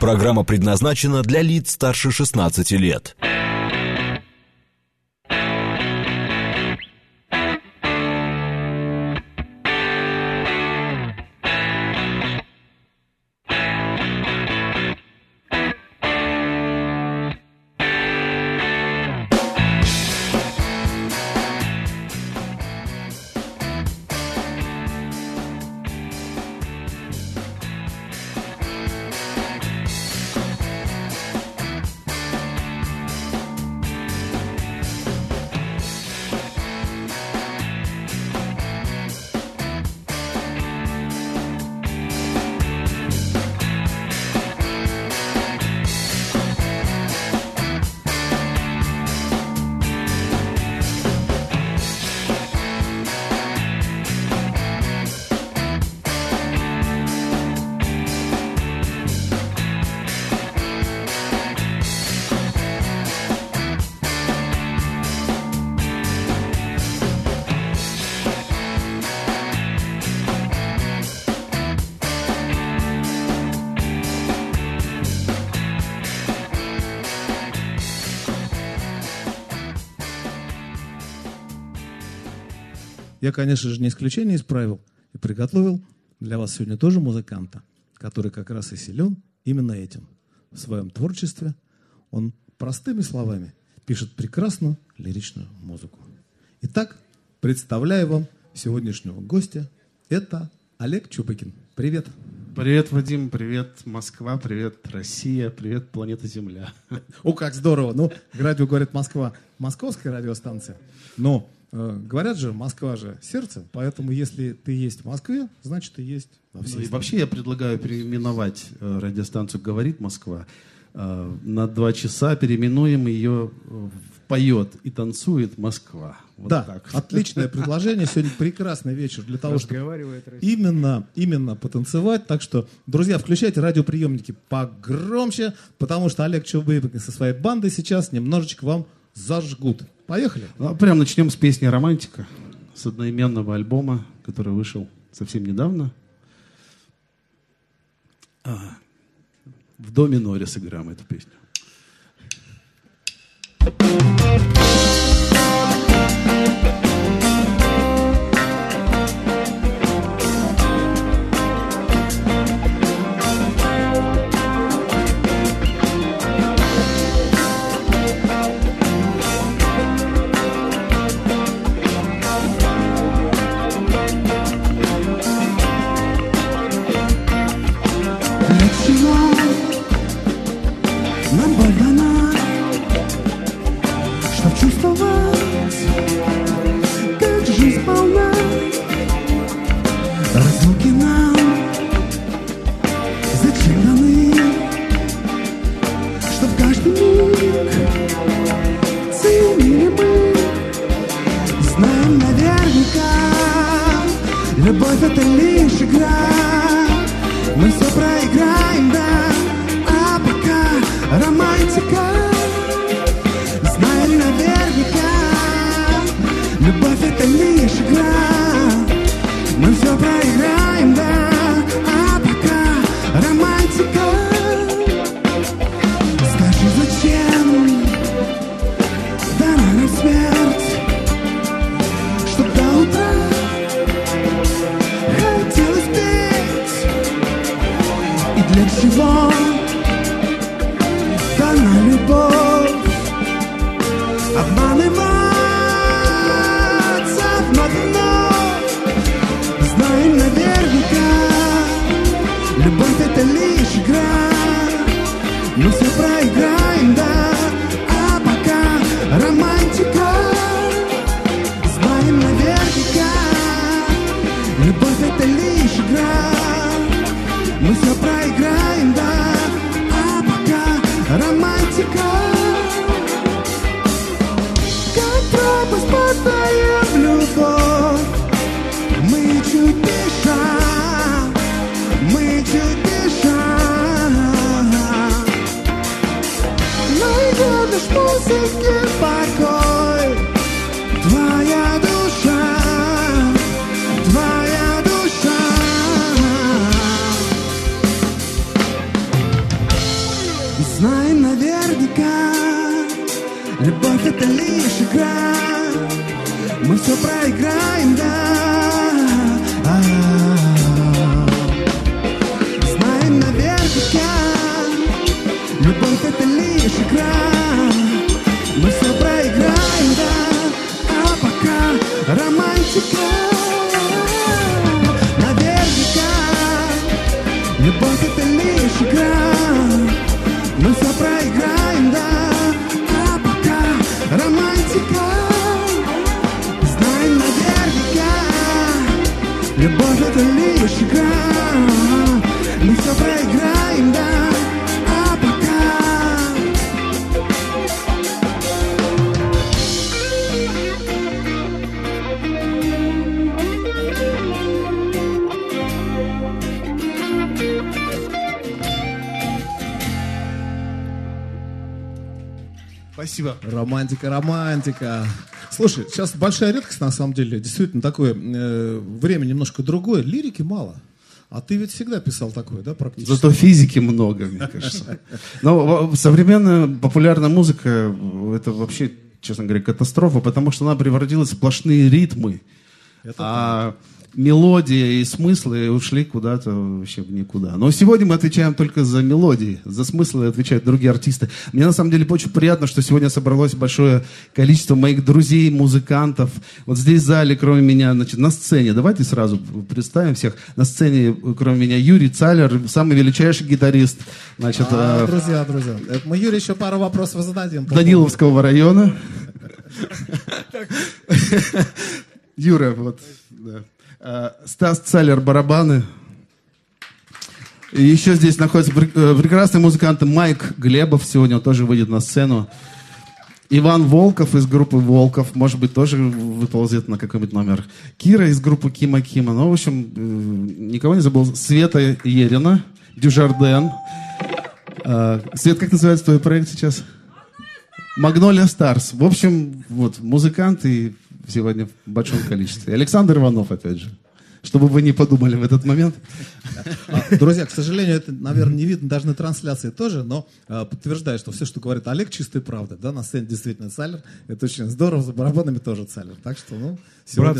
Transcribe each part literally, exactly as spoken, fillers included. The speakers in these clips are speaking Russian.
Программа предназначена для лиц старше шестнадцати лет. Я, конечно же, не исключение из правил и приготовил для вас сегодня тоже музыканта, который как раз и силен именно этим. В своем творчестве он простыми словами пишет прекрасную лиричную музыку. Итак, представляю вам сегодняшнего гостя. Это Олег Чубыкин. Привет. Привет, Вадим, привет, Москва, привет, Россия, привет, планета Земля. О, как здорово. Ну, радио говорит Москва, московская радиостанция. Но э, говорят же, Москва же сердце, поэтому если ты есть в Москве, значит, ты есть во всей Ну, и стране. вообще я предлагаю переименовать э, радиостанцию «Говорит Москва». Э, на два часа переименуем ее в «Поет и танцует Москва». Вот да, так. отличное предложение. Сегодня прекрасный вечер для того, чтобы именно, именно потанцевать. Так что, друзья, включайте радиоприемники погромче, потому что Олег Чубыкин со своей бандой сейчас немножечко вам зажгут. Поехали. Ну, прям начнем с песни «Романтика», с одноименного альбома, который вышел совсем недавно. А, в до миноре сыграем эту песню. Нам боль дана, чтоб чувствовать, как жизнь полна. Разлуки нам зачем даны, чтоб каждый миг ценили мы. Знаем наверняка, любовь это лишь игра. Мы все проиграем, да. Романтика, знаем наверняка, любовь это лишь игра. Мы все проиграем, да, а пока романтика. Скажи, зачем дана нам смерть, чтоб до утра хотелось петь. И для чего дана любовь? Обманываться вновь и вновь. Знаем наверняка, любовь это лишь игра. Мы все проиграем, да, а пока романтика. Знаем наверняка, любовь это лишь игра. Мы все проиграем, да, а пока романтика. Как пропасть падаем в любовь. Мы чуть дыша, мы чуть дыша. Найдем лишь музыки покой. Твоя душа, твоя душа. Знаем наверняка, любовь это лишь игра. Мы все проиграем, да. А-а-а. Знаем наверняка, любовь это лишь игра. Мы все проиграем, да. А пока романтика. Наверняка, любовь это лишь игра. Мы все проиграем, да. А пока романтика. Знаем наверняка, любовь это лишь игра. Мы все проиграем, да. А пока. Спасибо. Романтика, романтика. Слушай, сейчас большая редкость, на самом деле. Действительно, такое э, время немножко другое. Лирики мало. А ты ведь всегда писал такое, да, практически? Зато физики много, мне кажется. Но современная популярная музыка, это вообще, честно говоря, катастрофа, потому что она превратилась в сплошные ритмы. Это а мелодия и смыслы ушли куда-то вообще в никуда. Но сегодня мы отвечаем только за мелодии, за смыслы отвечают другие артисты. Мне на самом деле очень приятно, что сегодня собралось большое количество моих друзей, музыкантов. Вот здесь в зале, кроме меня, значит, на сцене, давайте сразу представим всех. На сцене, кроме меня, Юрий Цалер, самый величайший гитарист. Значит, а, э, друзья, друзья, это мы Юрию еще пару вопросов зададим. Даниловского района. Юра, вот, да. Стас Цалер, барабаны. И еще здесь находятся прекрасные музыканты. Майк Глебов сегодня, он тоже выйдет на сцену. Иван Волков из группы Волков, может быть, тоже выползет на какой-нибудь номер. Кира из группы Кима Кима. Ну, в общем, никого не забыл. Света Ерина, Дюжарден. Свет, как называется твой проект сейчас? Магнолия Старс. В общем, вот, музыканты сегодня в большом количестве. Александр Иванов, опять же. Чтобы вы не подумали в этот момент. Друзья, к сожалению, это, наверное, не видно даже на трансляции тоже, но а, подтверждаю, что все, что говорит Олег, чистая правда. Да, на сцене действительно Цалер. Это очень здорово, за барабанами тоже Цалер. Так что, ну, сегодня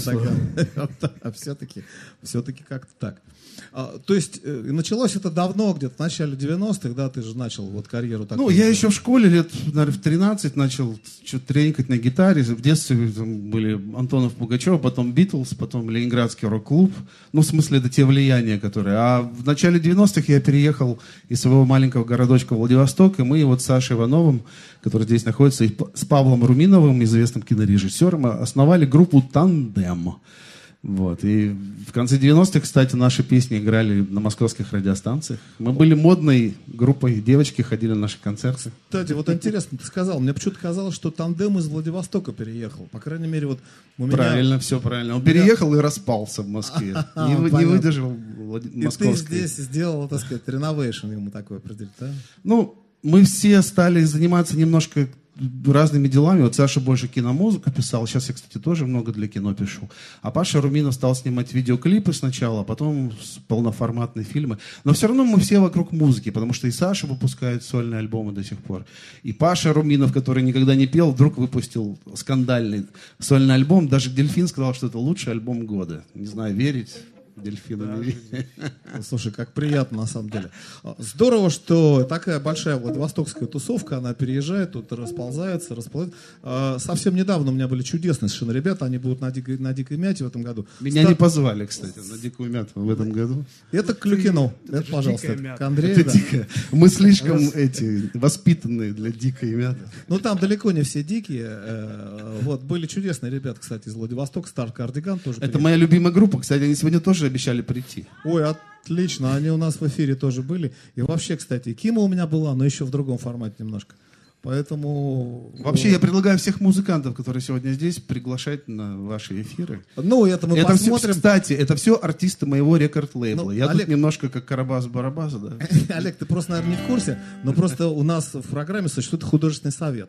так, все-таки, все-таки как-то так. А, то есть, э, началось это давно, где-то в начале девяностых, да, ты же начал вот карьеру такую. Ну, я еще в школе лет, наверное, в тринадцать начал что-то тренькать на гитаре. В детстве там были Антонов, Пугачев, потом Битлз, потом Ленинградский рок-клуб. Ну, в смысле, это те влияния, которые... А в начале девяностых я переехал из своего маленького городочка в Владивосток, и мы вот с Сашей Ивановым, который здесь находится, и с Павлом Руминовым, известным кинорежиссером, основали группу «Тандем». Вот. И в конце девяностых, кстати, наши песни играли на московских радиостанциях. Мы были модной группой, девочки ходили на наши концерты. Кстати, вот интересно, ты сказал, мне почему-то казалось, что Тандем из Владивостока переехал. По крайней мере, вот у меня... Правильно, все правильно. Он переехал и распался в Москве. Не, не выдержал московской. И ты здесь сделал, так сказать, реновейшн ему такой определить, да? Ну, мы все стали заниматься немножко разными делами. Вот Саша больше киномузыку писал. Сейчас я, кстати, тоже много для кино пишу. А Паша Руминов стал снимать видеоклипы сначала, а потом полноформатные фильмы. Но все равно мы все вокруг музыки, потому что и Саша выпускает сольные альбомы до сих пор. И Паша Руминов, который никогда не пел, вдруг выпустил скандальный сольный альбом. Даже Дельфин сказал, что это лучший альбом года. Не знаю, верить дельфину. Да. Слушай, как приятно на самом деле. Здорово, что такая большая владивостокская тусовка, она переезжает, тут расползается, расползается. Совсем недавно у меня были чудесные совершенно ребята, они будут на Дикой, на Дикой Мяте в этом году. Меня Ста... не позвали, кстати, на Дикую Мяту в этом году. Это к Клюкину. Это, это пожалуйста, это к Андрею. Это да. Дикая. Мы слишком Раз... эти воспитанные для Дикой Мяты. Ну, там далеко не все дикие. Вот, были чудесные ребята, кстати, из Владивостока, Стар Кардиган тоже. Это моя любимая группа, кстати, они сегодня тоже обещали прийти. Ой, отлично, они у нас в эфире тоже были. И вообще, кстати, Кима у меня была, но еще в другом формате немножко. Поэтому... Вообще, я предлагаю всех музыкантов, которые сегодня здесь, приглашать на ваши эфиры. Ну, это мы это посмотрим. Все, кстати, это все артисты моего рекорд-лейбла. Ну, я Олег... тут немножко как Карабас-Барабаса, да. Олег, ты просто, наверное, не в курсе, но просто у нас в программе существует художественный совет.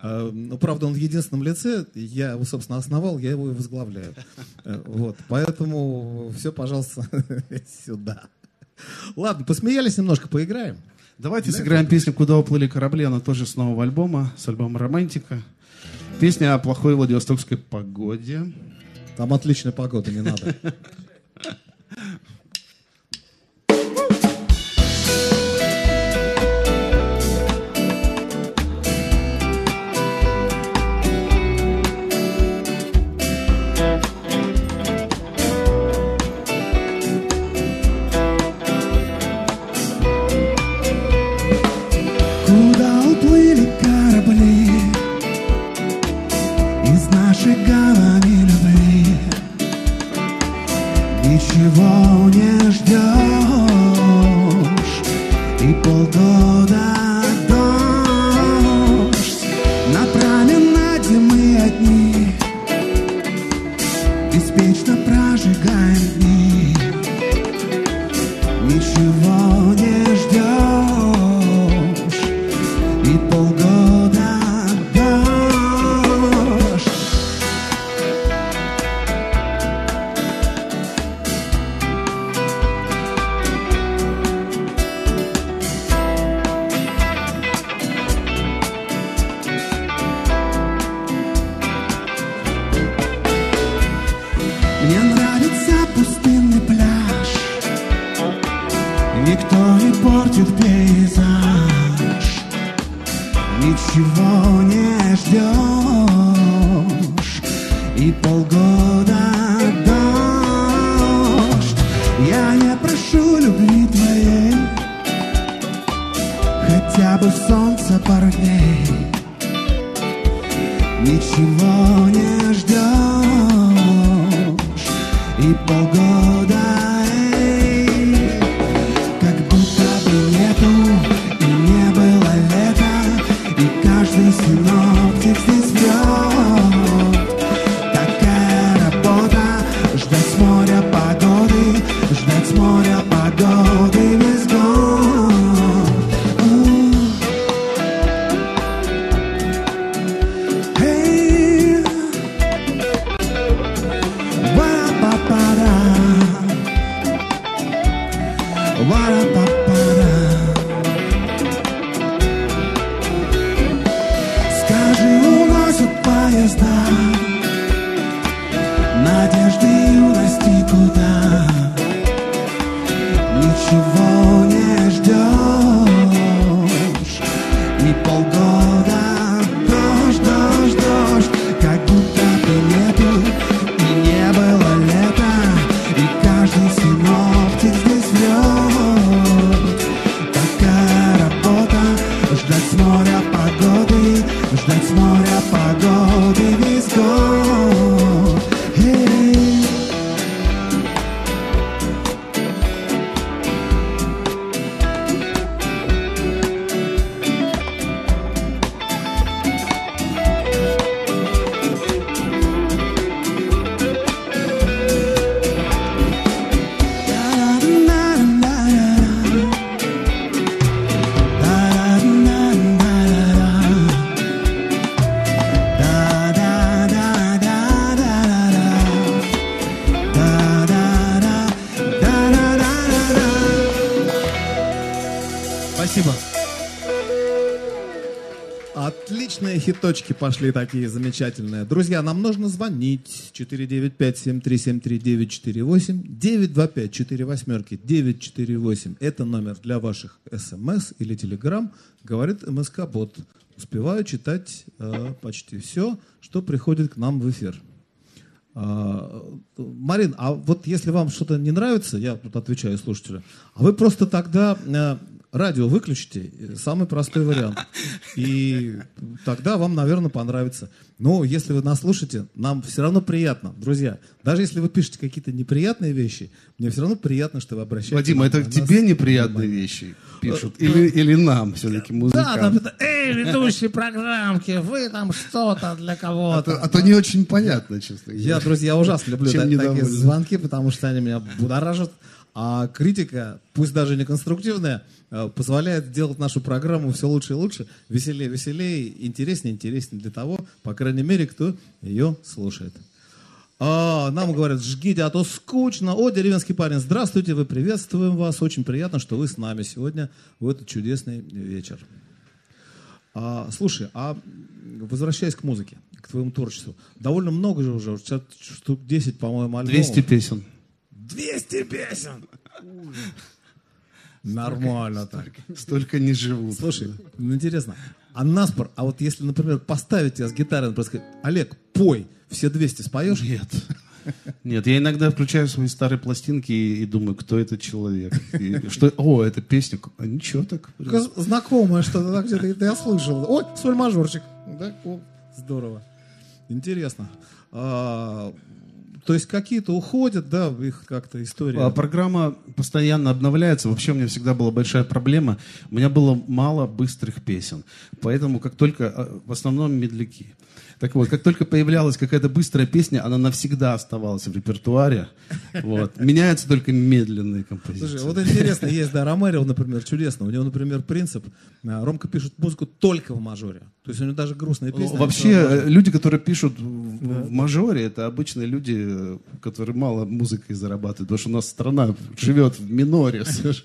Ну, правда, он в единственном лице, я его, собственно, основал, я его и возглавляю. Вот, поэтому все, пожалуйста, сюда. Ладно, посмеялись немножко, поиграем. Давайте сыграем песню «Куда уплыли корабли». Она тоже с нового альбома, с альбома «Романтика». Песня о плохой владивостокской погоде. Там отличная погода, не надо. Куда уплыли корабли из нашей гавани любви? Ничего не ждешь, и полгода дождь. На променаде мы одни, беспечно прожигаем дни. Ничего не ждешь, и полгода дождь. Мне нравится пустынный пляж, никто не портит пейзаж. Ничего не ждешь, и полгода дождь. Я не прошу любви твоей, хотя бы солнце пару дней. Ничего не ждешь, и полгода, эй, как будто бы нету и не было лета, и каждый синоптик здесь врет. Такая работа — ждать с моря погоды, ждать с моря погоды весь год. Эй, ва-па-па-да, ва-па-па-да. Скажи, уносят поезда, надежды юности куда? Ничего не ждешь, и полгода дождь, дождь, дождь. Как будто бы нету и не было лета, и каждый синоптик здесь врет. Такая работа — ждать с моря погоды, ждать с моря погоды весь год. Эй. Спасибо. Отличные хиточки пошли такие замечательные. Друзья, нам нужно звонить. четыре девять пять семь три семь три девять четыре восемь, девять два пять четыре восьмерки девять четыре восемь. Это номер для ваших смс или телеграм. Говорит МСК-бот. Успеваю читать э, почти все, что приходит к нам в эфир. А, Марин, а вот если вам что-то не нравится, я тут отвечаю слушателю, а вы просто тогда э, радио выключите, самый простой вариант. И тогда вам, наверное, понравится. Но если вы нас слушаете, нам все равно приятно, друзья. Даже если вы пишете какие-то неприятные вещи, мне все равно приятно, что вы обращаетесь. Вадим, это к тебе неприятные вещи пишут? Или, или нам, все-таки, музыкантам? Да, там это, эй, ведущие программки, вы там что-то для А кого-то. то, а то не очень понятно, честно говоря. Я, друзья, ужасно люблю Чем та- такие недовольны? звонки, потому что они меня будоражат. А критика, пусть даже не конструктивная, э, позволяет делать нашу программу все лучше и лучше, веселее, веселее, интереснее, интереснее для того, по крайней мере, кто ее слушает. А, нам говорят, жгите, а то скучно. О, деревенский парень, здравствуйте, вы приветствуем вас. Очень приятно, что вы с нами сегодня в этот чудесный вечер. А, слушай, а возвращаясь к музыке, к твоему творчеству, довольно много же уже, штук десять, по-моему, альбомов. двести песен. двести песен! Нормально так. Столько не живут. Слушай, ну интересно, а наспор, а вот если, например, поставить тебя с гитарой, например, сказать, Олег, пой, все двести споешь? Нет. Нет, я иногда включаю свои старые пластинки и, и думаю, кто этот человек. И, что, о, это песня. А ничего так. Знакомое что-то, так, где-то я слышал. Ой, соль-мажорчик. Да? О, здорово. Интересно. А, то есть какие-то уходят, да, их как-то история. А, программа постоянно обновляется. Вообще у меня всегда была большая проблема. У меня было мало быстрых песен. Поэтому как только, в основном медляки. Так вот, как только появлялась какая-то быстрая песня, она навсегда оставалась в репертуаре. Вот. Меняются только медленные композиции. Слушай, вот интересно, есть, да, Ромеро, например, чудесно. У него, например, принцип, Ромка пишет музыку только в мажоре. То есть у него даже грустные песни. Вообще, люди, которые пишут в, да. в мажоре, это обычные люди, которые мало музыкой зарабатывают, потому что у нас страна живет в миноре.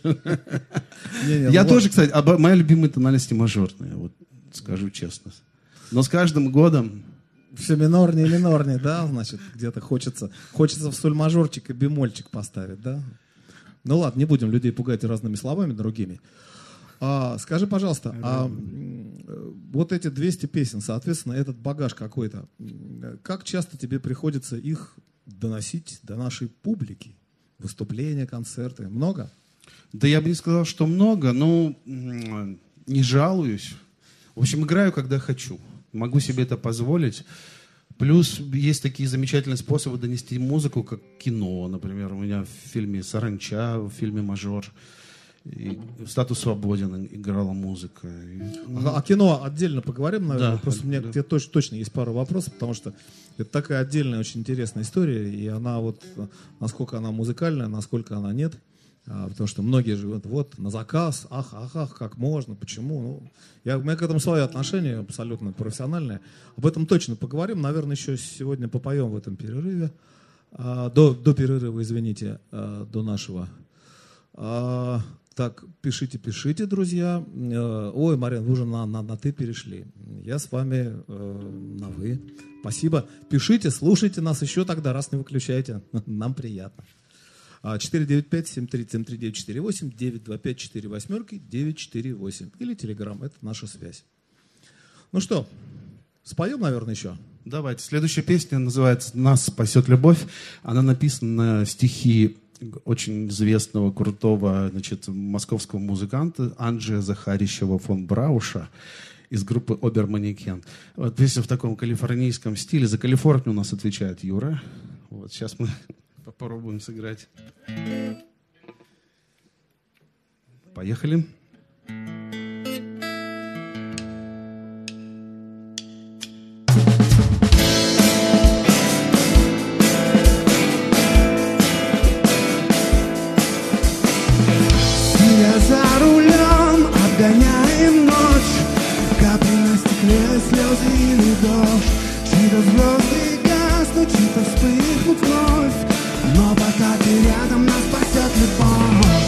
Я тоже, кстати, мои любимые тональности мажорные, вот скажу честно. Но с каждым годом... Все минорнее и минорнее, да, значит, где-то хочется, хочется в соль-мажорчик и бемольчик поставить, да? Ну ладно, не будем людей пугать разными словами другими. А, скажи, пожалуйста, а вот эти двести песен, соответственно, этот багаж какой-то, как часто тебе приходится их доносить до нашей публики? Выступления, концерты, много? Да я бы не сказал, что много, но не жалуюсь. В общем, играю, когда хочу. Могу себе это позволить. Плюс есть такие замечательные способы донести музыку, как кино. Например, у меня в фильме «Саранча», в фильме «Мажор», и «Статус свободен» играла музыка. А, а кино отдельно поговорим, наверное. Да, Просто у меня да. к тебе точно, точно есть пару вопросов, потому что это такая отдельная, очень интересная история, и она вот, насколько она музыкальная, насколько она нет. А, потому что многие живут вот на заказ, ах, ах, ах, как можно, почему. Ну, я, у меня к этому свое отношение абсолютно профессиональное. Об этом точно поговорим. Наверное, еще сегодня попоем в этом перерыве. А, до, до перерыва, извините, а, до нашего. А, так, пишите, пишите, друзья. А, ой, Марин, вы уже на, на, на «ты» перешли. Я с вами а, на «вы». Спасибо. Пишите, слушайте нас еще тогда, раз не выключайте. Нам приятно. четыре девять пять семь три семь три девять четыре восемь, девять два пять четыре восьмерки девять четыре восемь. Или Телеграм, это наша связь. Ну что, споем, наверное, еще? Давайте. Следующая песня называется «Нас спасет любовь». Она написана на стихи очень известного, крутого, значит, московского музыканта Анджея Захарищева фон Брауша из группы «Оберманекен». Вот песня в таком калифорнийском стиле. За Калифорнию у нас отвечает Юра. Вот сейчас мы... Попробуем сыграть. Поехали. Сидя за рулем, обгоняем ночь, капли на стекле, слезы или дождь. Чьи-то звезды гаснут, чьи-то вспыхнут вновь. Но пока ты рядом, нас спасет любовь.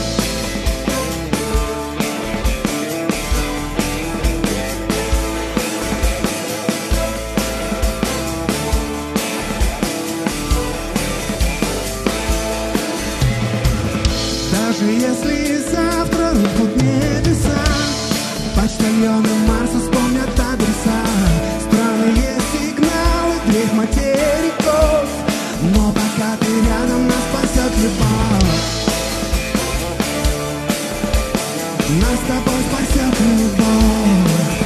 Даже если завтра рухнут небеса, почтальоны Марса вспомнят адреса. Странные сигналы дрейф материков. Но пока ты рядом, нас спасет любовь. Нас с тобой спасет любовь.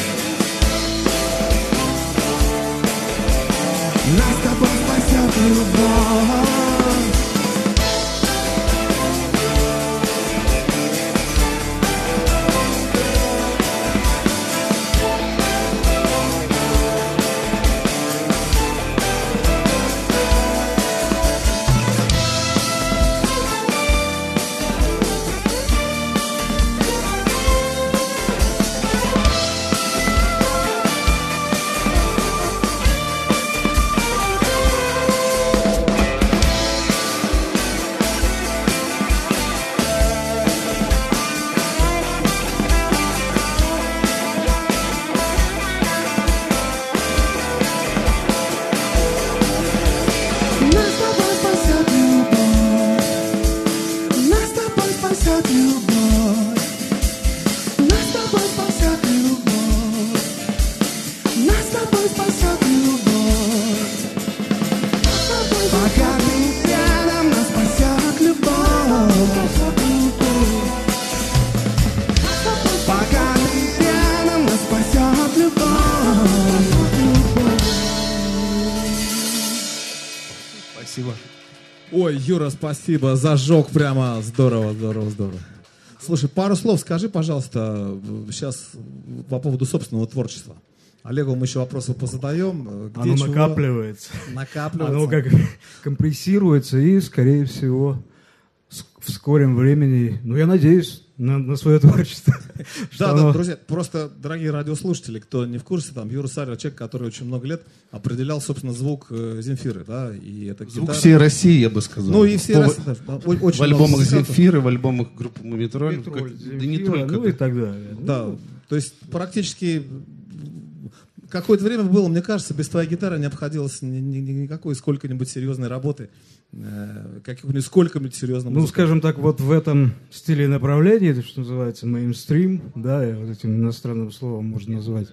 Нас с тобой спасет любовь. тобой спасет любовь. Нас с тобой спасет любовь. Пока ты рядом, нас спасет любовь. Пока ты рядом, нас спасет любовь. Спасибо. Ой, Юра, спасибо, зажег прямо, здорово, здорово, здорово. Слушай, пару слов скажи, пожалуйста, сейчас по поводу собственного творчества. Олегу мы еще вопросы позадаем. Где Оно чего? накапливается. Накапливается. Оно как компрессируется и, скорее всего, в скором времени, ну, я надеюсь, на, на свое творчество. Да, оно... да, друзья, просто, дорогие радиослушатели, кто не в курсе, там, Юра Саллер, человек, который очень много лет определял, собственно, звук э, Земфиры, да, и это Звук гитара. всей России, я бы сказал. Ну, и все По- России, да, да, очень В альбомах много музыкантов. Земфиры, в альбомах группы Мумитроль. Петроль, как- Земфира, Да не только. ну и так далее. Да, то есть практически какое-то время было, мне кажется, без твоей гитары не обходилось ни- ни- ни- никакой сколько-нибудь серьезной работы, э, каких-нибудь сколько-нибудь серьезной Ну, музыки. скажем так, вот в этом стиле направления, это что называется мейнстрим, да, и вот этим иностранным словом можно назвать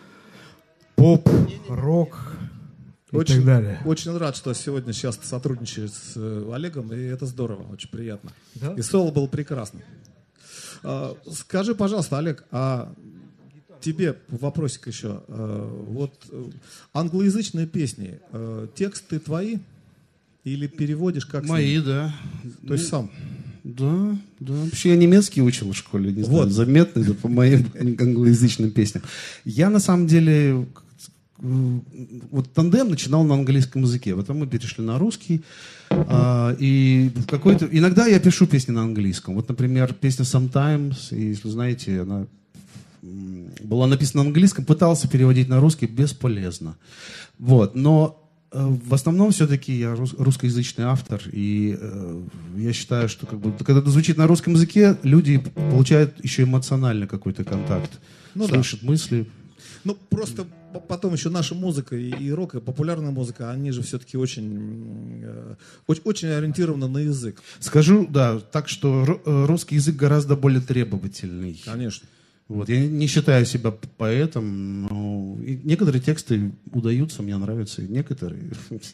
поп, рок и Очень, так далее. очень рад, что сегодня сейчас ты сотрудничаешь с э, Олегом, и это здорово, очень приятно. Да? И соло было прекрасно. А, скажи, пожалуйста, Олег, а тебе вопросик еще. А, вот э, англоязычные песни, э, тексты твои или переводишь как Мои, да. То есть сам? Да, да. Вообще я немецкий учил в школе, не знаю, Вот. заметно это по моим англоязычным песням. Я на самом деле э, вот тандем начинал на английском языке, потом мы перешли на русский. а, и в какой-то иногда я пишу песни на английском. Вот, например, песня Sometimes, и, если знаете, она м, была написана на английском, пытался переводить на русский, бесполезно. Вот, но э, в основном все-таки я рус- русскоязычный автор, и э, я считаю, что как бы, когда это звучит на русском языке, люди получают еще эмоционально какой-то контакт, Ну да. слышат мысли. Ну, просто п- потом еще наша музыка и, и рок, и популярная музыка, они же все-таки очень, э, очень, очень ориентированы на язык. Скажу, да, так что ру- э, русский язык гораздо более требовательный. Конечно. Вот, я не считаю себя поэтом, но и некоторые тексты удаются, мне нравятся, и некоторые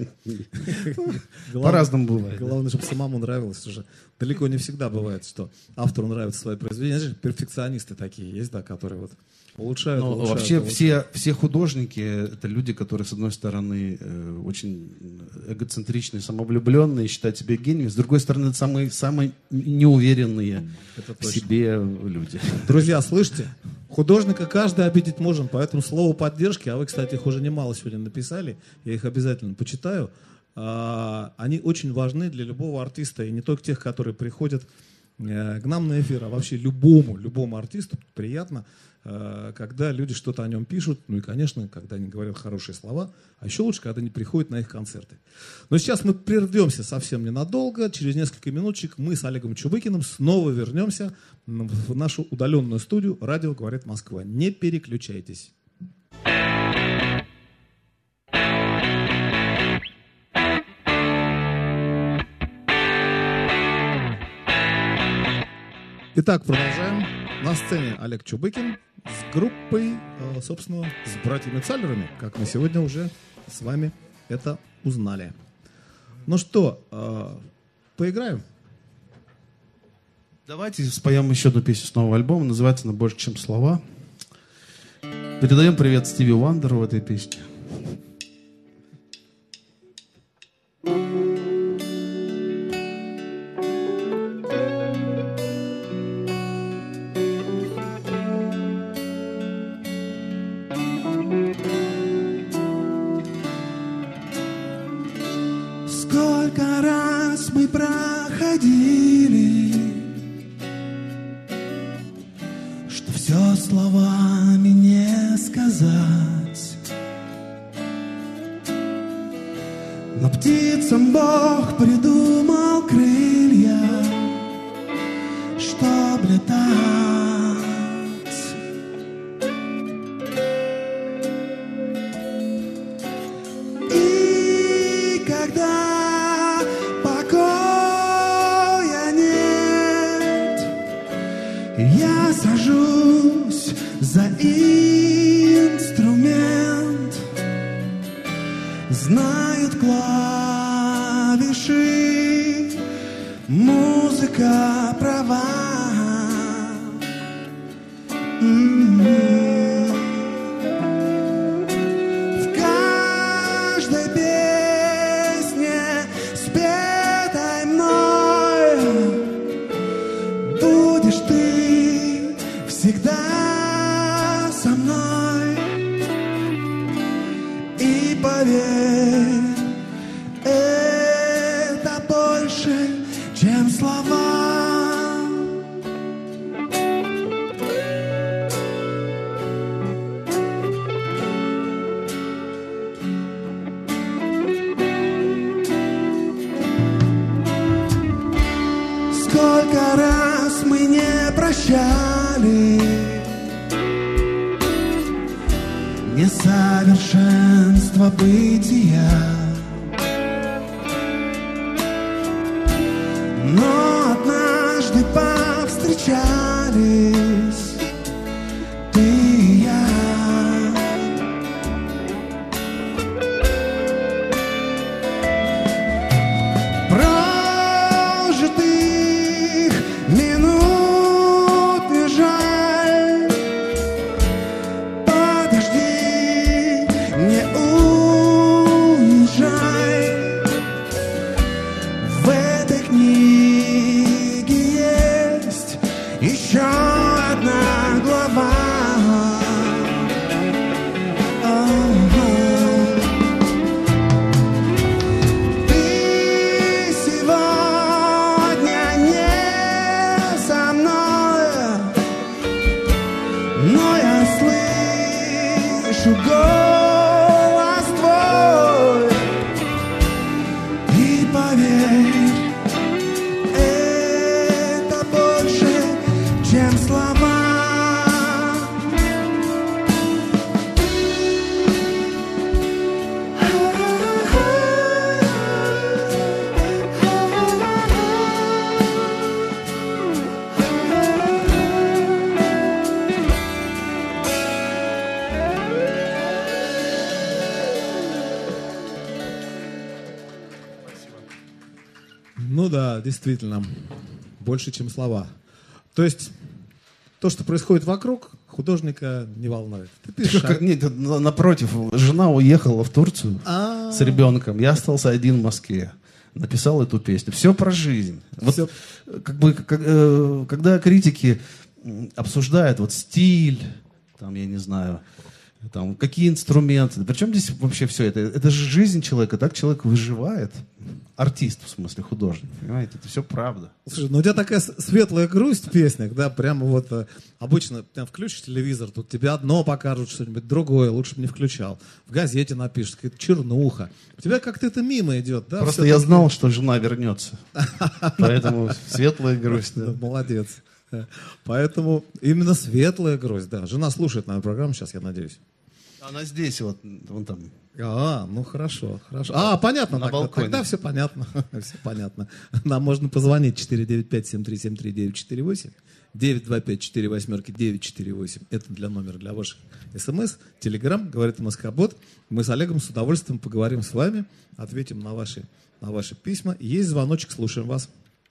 по-разному бывает. да. Главное, чтобы самому нравилось уже. Далеко не всегда бывает, что автору нравятся свои произведения. Знаешь, перфекционисты такие есть, да, которые вот улучшают, Но улучшают, вообще улучшают. все, все художники — это люди, которые, с одной стороны, э, очень эгоцентричные, самовлюбленные, считают себя гениями, с другой стороны, это самые, самые неуверенные Это в точно. себе люди. Друзья, слышите? Художника каждый обидеть может, поэтому слово поддержки, а вы, кстати, их уже немало сегодня написали, я их обязательно почитаю, а, они очень важны для любого артиста, и не только тех, которые приходят э, к нам на эфир, а вообще любому, любому артисту приятно, э, когда люди что-то о нем пишут, ну и, конечно, когда они говорят хорошие слова, а еще лучше, когда они приходят на их концерты. Но сейчас мы прервемся совсем ненадолго, через несколько минуточек мы с Олегом Чубыкиным снова вернемся в нашу удаленную студию «Радио говорит Москва». Не переключайтесь. Итак, продолжаем. На сцене Олег Чубыкин с группой, э, собственно, с братьями Цаллерами, как мы сегодня уже с вами это узнали. Ну что, э, поиграем? Давайте споем еще одну песню с нового альбома, называется она «Больше, чем слова». Передаем привет Стиви Уандеру в этой песне. Сколько раз мы проходили, что все словами не сказать. Но птицам Бог придумал крылья, чтоб летать. И когда покоя нет, я сажусь за инструмент, знают клавиши, музыка права. Mm-hmm. В каждой песне, спетой мной, будешь ты всегда со мной. И поверь, это больше, чем слова. Сколько раз мы не прощали несовершенство бытия, но однажды повстречались ты и я. Прожитых минут не жаль. Подожди, не уезжай. В этой книге есть еще одна глава. Ты сегодня не со мной, но я слышу голос твой. И поверь, это больше, чем слова. Ну да, действительно, больше, чем слова. То есть, то, что происходит вокруг, художника не волнует. Ты пишешь, Как- нет, на- напротив, жена уехала в Турцию а, с ребенком. Я остался один в Москве. Написал эту песню. Все про жизнь. Вот, Всё. как бы, как, э, когда критики м, обсуждают вот стиль, там, я не знаю, там, какие инструменты. Причем здесь вообще все это? Это же жизнь человека. Так человек выживает. Артист, в смысле, художник. Понимаете? Это все правда. Слушай, ну у тебя такая с- светлая грусть в песнях, да, прямо вот э, обычно прям включишь телевизор, тут тебе одно покажут, что-нибудь другое, лучше бы не включал. В газете напишешь, какая-то чернуха. У тебя как-то это мимо идет, да? Просто всё-таки? я знал, что жена вернется. Поэтому светлая грусть. да. Да, молодец. Да. Поэтому именно светлая грусть, да. Жена слушает нашу программу сейчас, я надеюсь. Она здесь вот, вон там. А, ну хорошо, хорошо. А, понятно, На тогда, балконе. тогда все понятно. Все понятно. Нам можно позвонить четыре девять пять семь три семь три девять четыре восемь, девять два пять четыре восьмерки девять четыре восемь. Это для номера для ваших смс. Телеграм, говорит МСК-бот. Мы с Олегом с удовольствием поговорим с вами, ответим на ваши, на ваши письма. Есть звоночек, слушаем вас.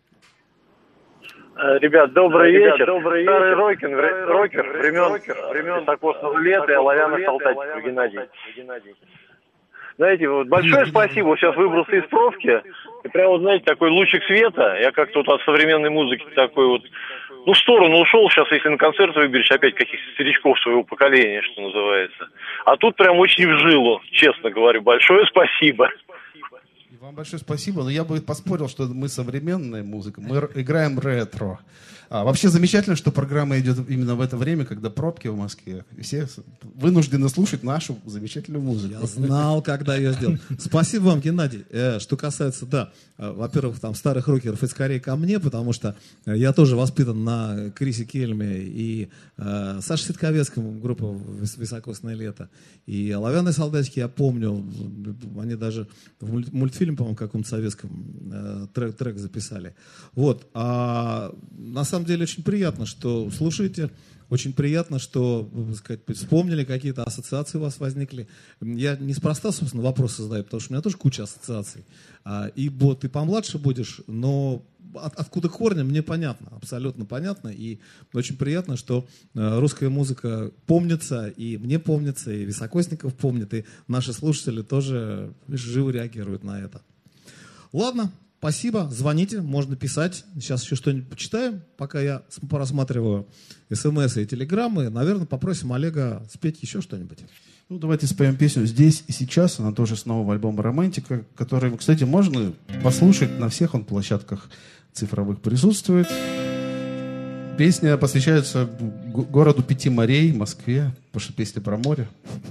Ребят, добрый Ребят, вечер. Добрый Старый рокер, рокер времен, времен високосного лета и оловянных солдатиков Геннадий. Знаете, вот большое спасибо. Вот сейчас выбрался из пробки, и прям вот, знаете, такой лучик света. Я как-то вот от современной музыки такой вот, ну, в сторону ушел. Сейчас, если на концерт выберешь, опять каких-то старичков своего поколения, что называется. А тут прям очень в жилу, честно говорю. Большое спасибо. Вам большое спасибо, но я бы поспорил, что мы современная музыка, мы р- играем ретро. А, вообще замечательно, что программа идет именно в это время, когда пробки в Москве. И все с- вынуждены слушать нашу замечательную музыку. Я знал, когда ее сделал. Спасибо вам, Геннадий. Э, что касается, да, э, во-первых, там старых рокеров, это скорее ко мне, потому что э, я тоже воспитан на Крисе Кельме и э, Саше Ситковецком, группа «Вис- «Високосное лето». И «Оловянные солдатики» я помню, они даже в мульт- мультфильм, по-моему, каком-то советском э, трек, трек записали. Вот. А на самом деле очень приятно, что слушаете Очень приятно, что, так сказать, вспомнили, какие-то ассоциации у вас возникли. Я неспроста, собственно, вопросы задаю, потому что у меня тоже куча ассоциаций. И Бо, ты помладше будешь, но от, откуда корни, мне понятно, абсолютно понятно. И очень приятно, что русская музыка помнится, и мне помнится, и Високосников помнит, и наши слушатели тоже живо реагируют на это. Ладно, спасибо, звоните, можно писать. Сейчас еще что-нибудь почитаем, пока я просматриваю смс и телеграммы. Наверное, попросим Олега спеть еще что-нибудь. Ну, давайте споем песню «Здесь и сейчас». Она тоже с нового альбома «Романтика», который, кстати, можно послушать на всех он площадках цифровых присутствует. Песня посвящается городу Пяти морей, Москве, потому что песня про море.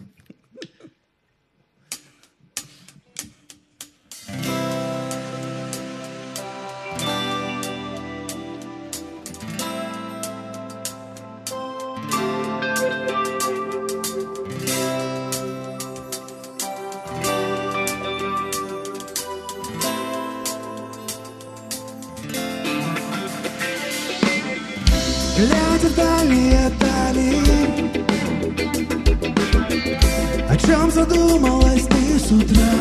Глядя в дальние дали, о чем задумалась ты с утра?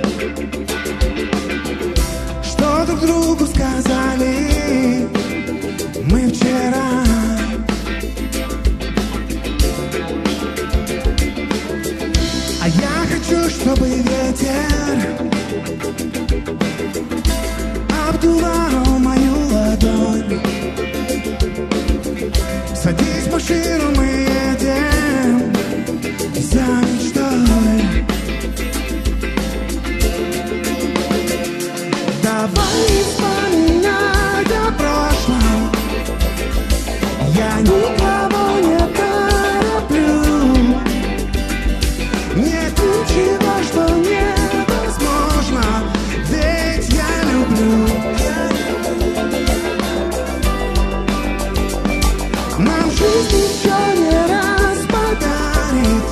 Что друг другу сказали мы вчера? А я хочу, чтобы ветер обдувал мою ладонь. Садись в машину, мы едем за мечтой. Давай вспоминать о прошлом. Я никого не тороплю. Нет ничего, что невозможно, ведь я люблю. Нам жизнь еще не раз подарит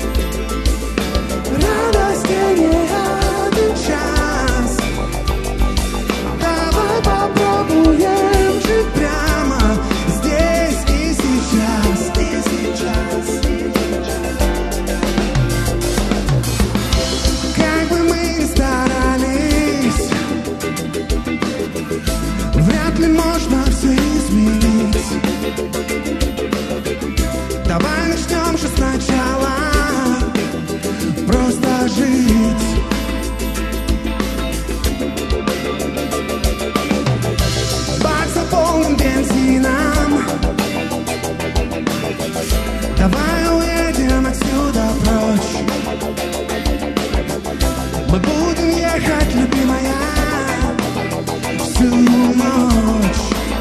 радости не один час. Давай попробуем жить прямо здесь и сейчас, и сейчас. Как бы мы ни старались, вряд ли можно все изменить. Давай начнем же сначала просто жить. Бак заполнен бензином. Давай уедем отсюда прочь. Мы будем ехать, любимая, всю ночь.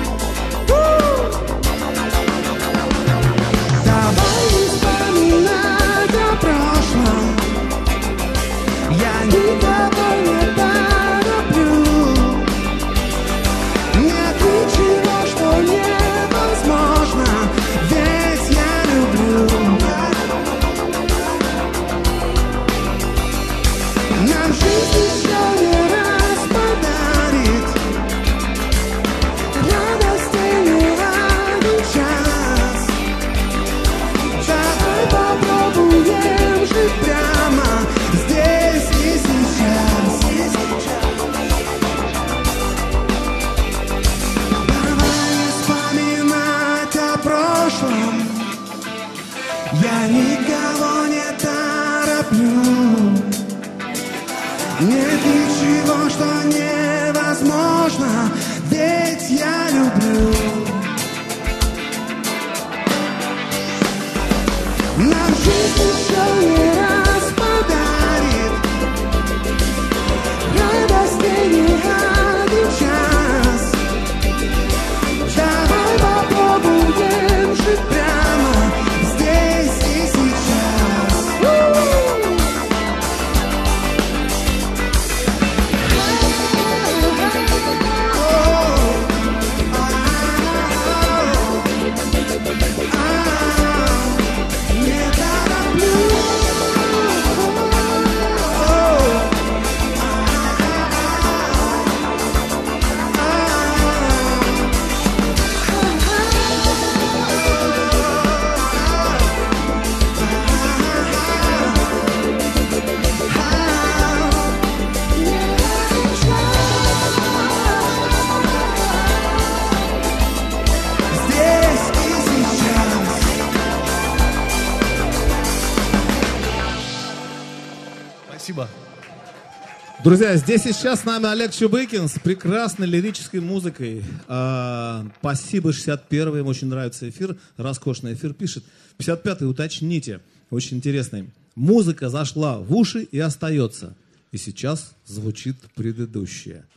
Я никого не тороплю. Нет ничего, что невозможно, ведь я люблю. Нам жизнь еще не раз подарит радости не один час. Давай попробуем жить прямо здесь и сейчас. Давай вспоминать о прошлом. Я никого не тороплю. Нет ничего, что невозможно, ведь я люблю. Нам жизнь еще не раз подарит радости не один час. Давай попробуем жить прямо здесь и сейчас. Не Спасибо. Друзья, здесь и сейчас с нами Олег Чубыкин с прекрасной лирической музыкой. А, спасибо, шестьдесят первый, ему очень нравится эфир, роскошный эфир пишет. пятьдесят пятый, уточните, очень интересный. Музыка зашла в уши и остается. И сейчас звучит предыдущее.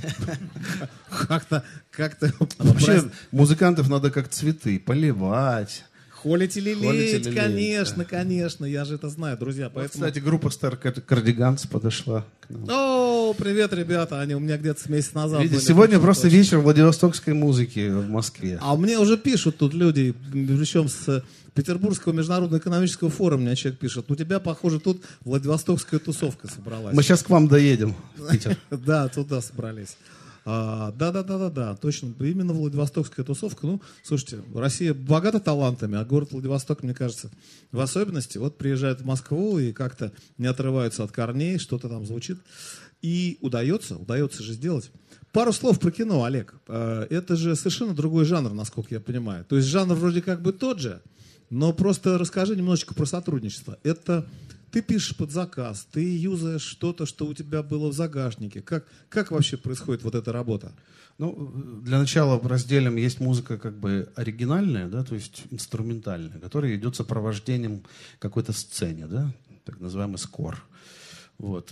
Как-то, как-то... Вообще музыкантов надо как цветы поливать. Холить или Холить лелеять, или конечно, лелеять, да. конечно, я же это знаю, друзья. Вот, Поэтому... кстати, группа Star Cardigans подошла к нам. О, привет, ребята, они у меня где-то с месяца назад Видите, были. сегодня Точно, просто точно. вечер владивостокской музыки в Москве. А мне уже пишут тут люди, причем с Петербургского международного экономического форума, мне человек пишет, у тебя, похоже, тут Владивостокская тусовка собралась. Мы сейчас к вам доедем в Питер. Да, туда собрались. А, да, да, да, да, да, точно. Именно Владивостокская тусовка. Ну, слушайте, Россия богата талантами, а город Владивосток, мне кажется, в особенности. Вот приезжают в Москву и как-то не отрываются от корней, что-то там звучит. И удается, удается же сделать. Пару слов про кино, Олег. А, это же совершенно другой жанр, насколько я понимаю. То есть жанр вроде как бы тот же, но просто расскажи немножечко про сотрудничество. Это ты пишешь под заказ, ты юзаешь что-то, что у тебя было в загашнике. Как, как вообще происходит вот эта работа? Ну, для начала разделим, есть музыка как бы оригинальная, да, то есть инструментальная, которая идет сопровождением какой-то сцене, да, так называемый скор. Вот.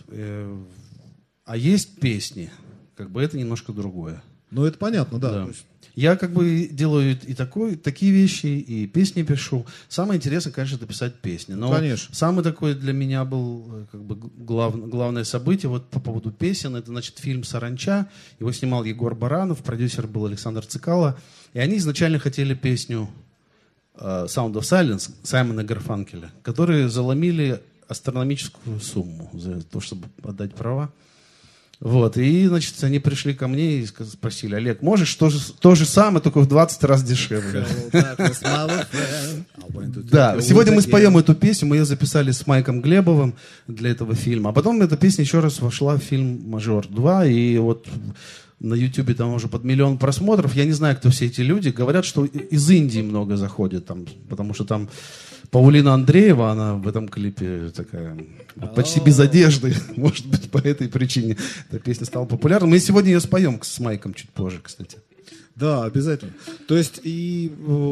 А есть песни, как бы это немножко другое. Ну, это понятно, да. Да. То есть... Я как бы делаю и такой, такие вещи, и песни пишу. Самое интересное, конечно, это писать песни. Но Конечно. самый такой для меня был как бы глав, главное событие вот по поводу песен. Это, значит, фильм «Саранча». Его снимал Егор Баранов, продюсер был Александр Цикало. И они изначально хотели песню uh, «Sound of Silence» Саймона Гарфанкеля, которые заломили астрономическую сумму за то, чтобы отдать права. Вот, и, значит, они пришли ко мне и спросили: Олег, можешь то же, то же самое, только в двадцать раз дешевле? Да, сегодня мы споем эту песню, мы ее записали с Майком Глебовым для этого фильма, а потом эта песня еще раз вошла в фильм «Мажор два», и вот на Ютубе там уже под миллион просмотров. Я не знаю, кто все эти люди. Говорят, что из Индии много заходит, там, потому что там Паулина Андреева, она в этом клипе такая почти без одежды. Может быть, по этой причине эта песня стала популярной. Мы сегодня ее споем с Майком чуть позже, кстати. Да, обязательно. То есть, и,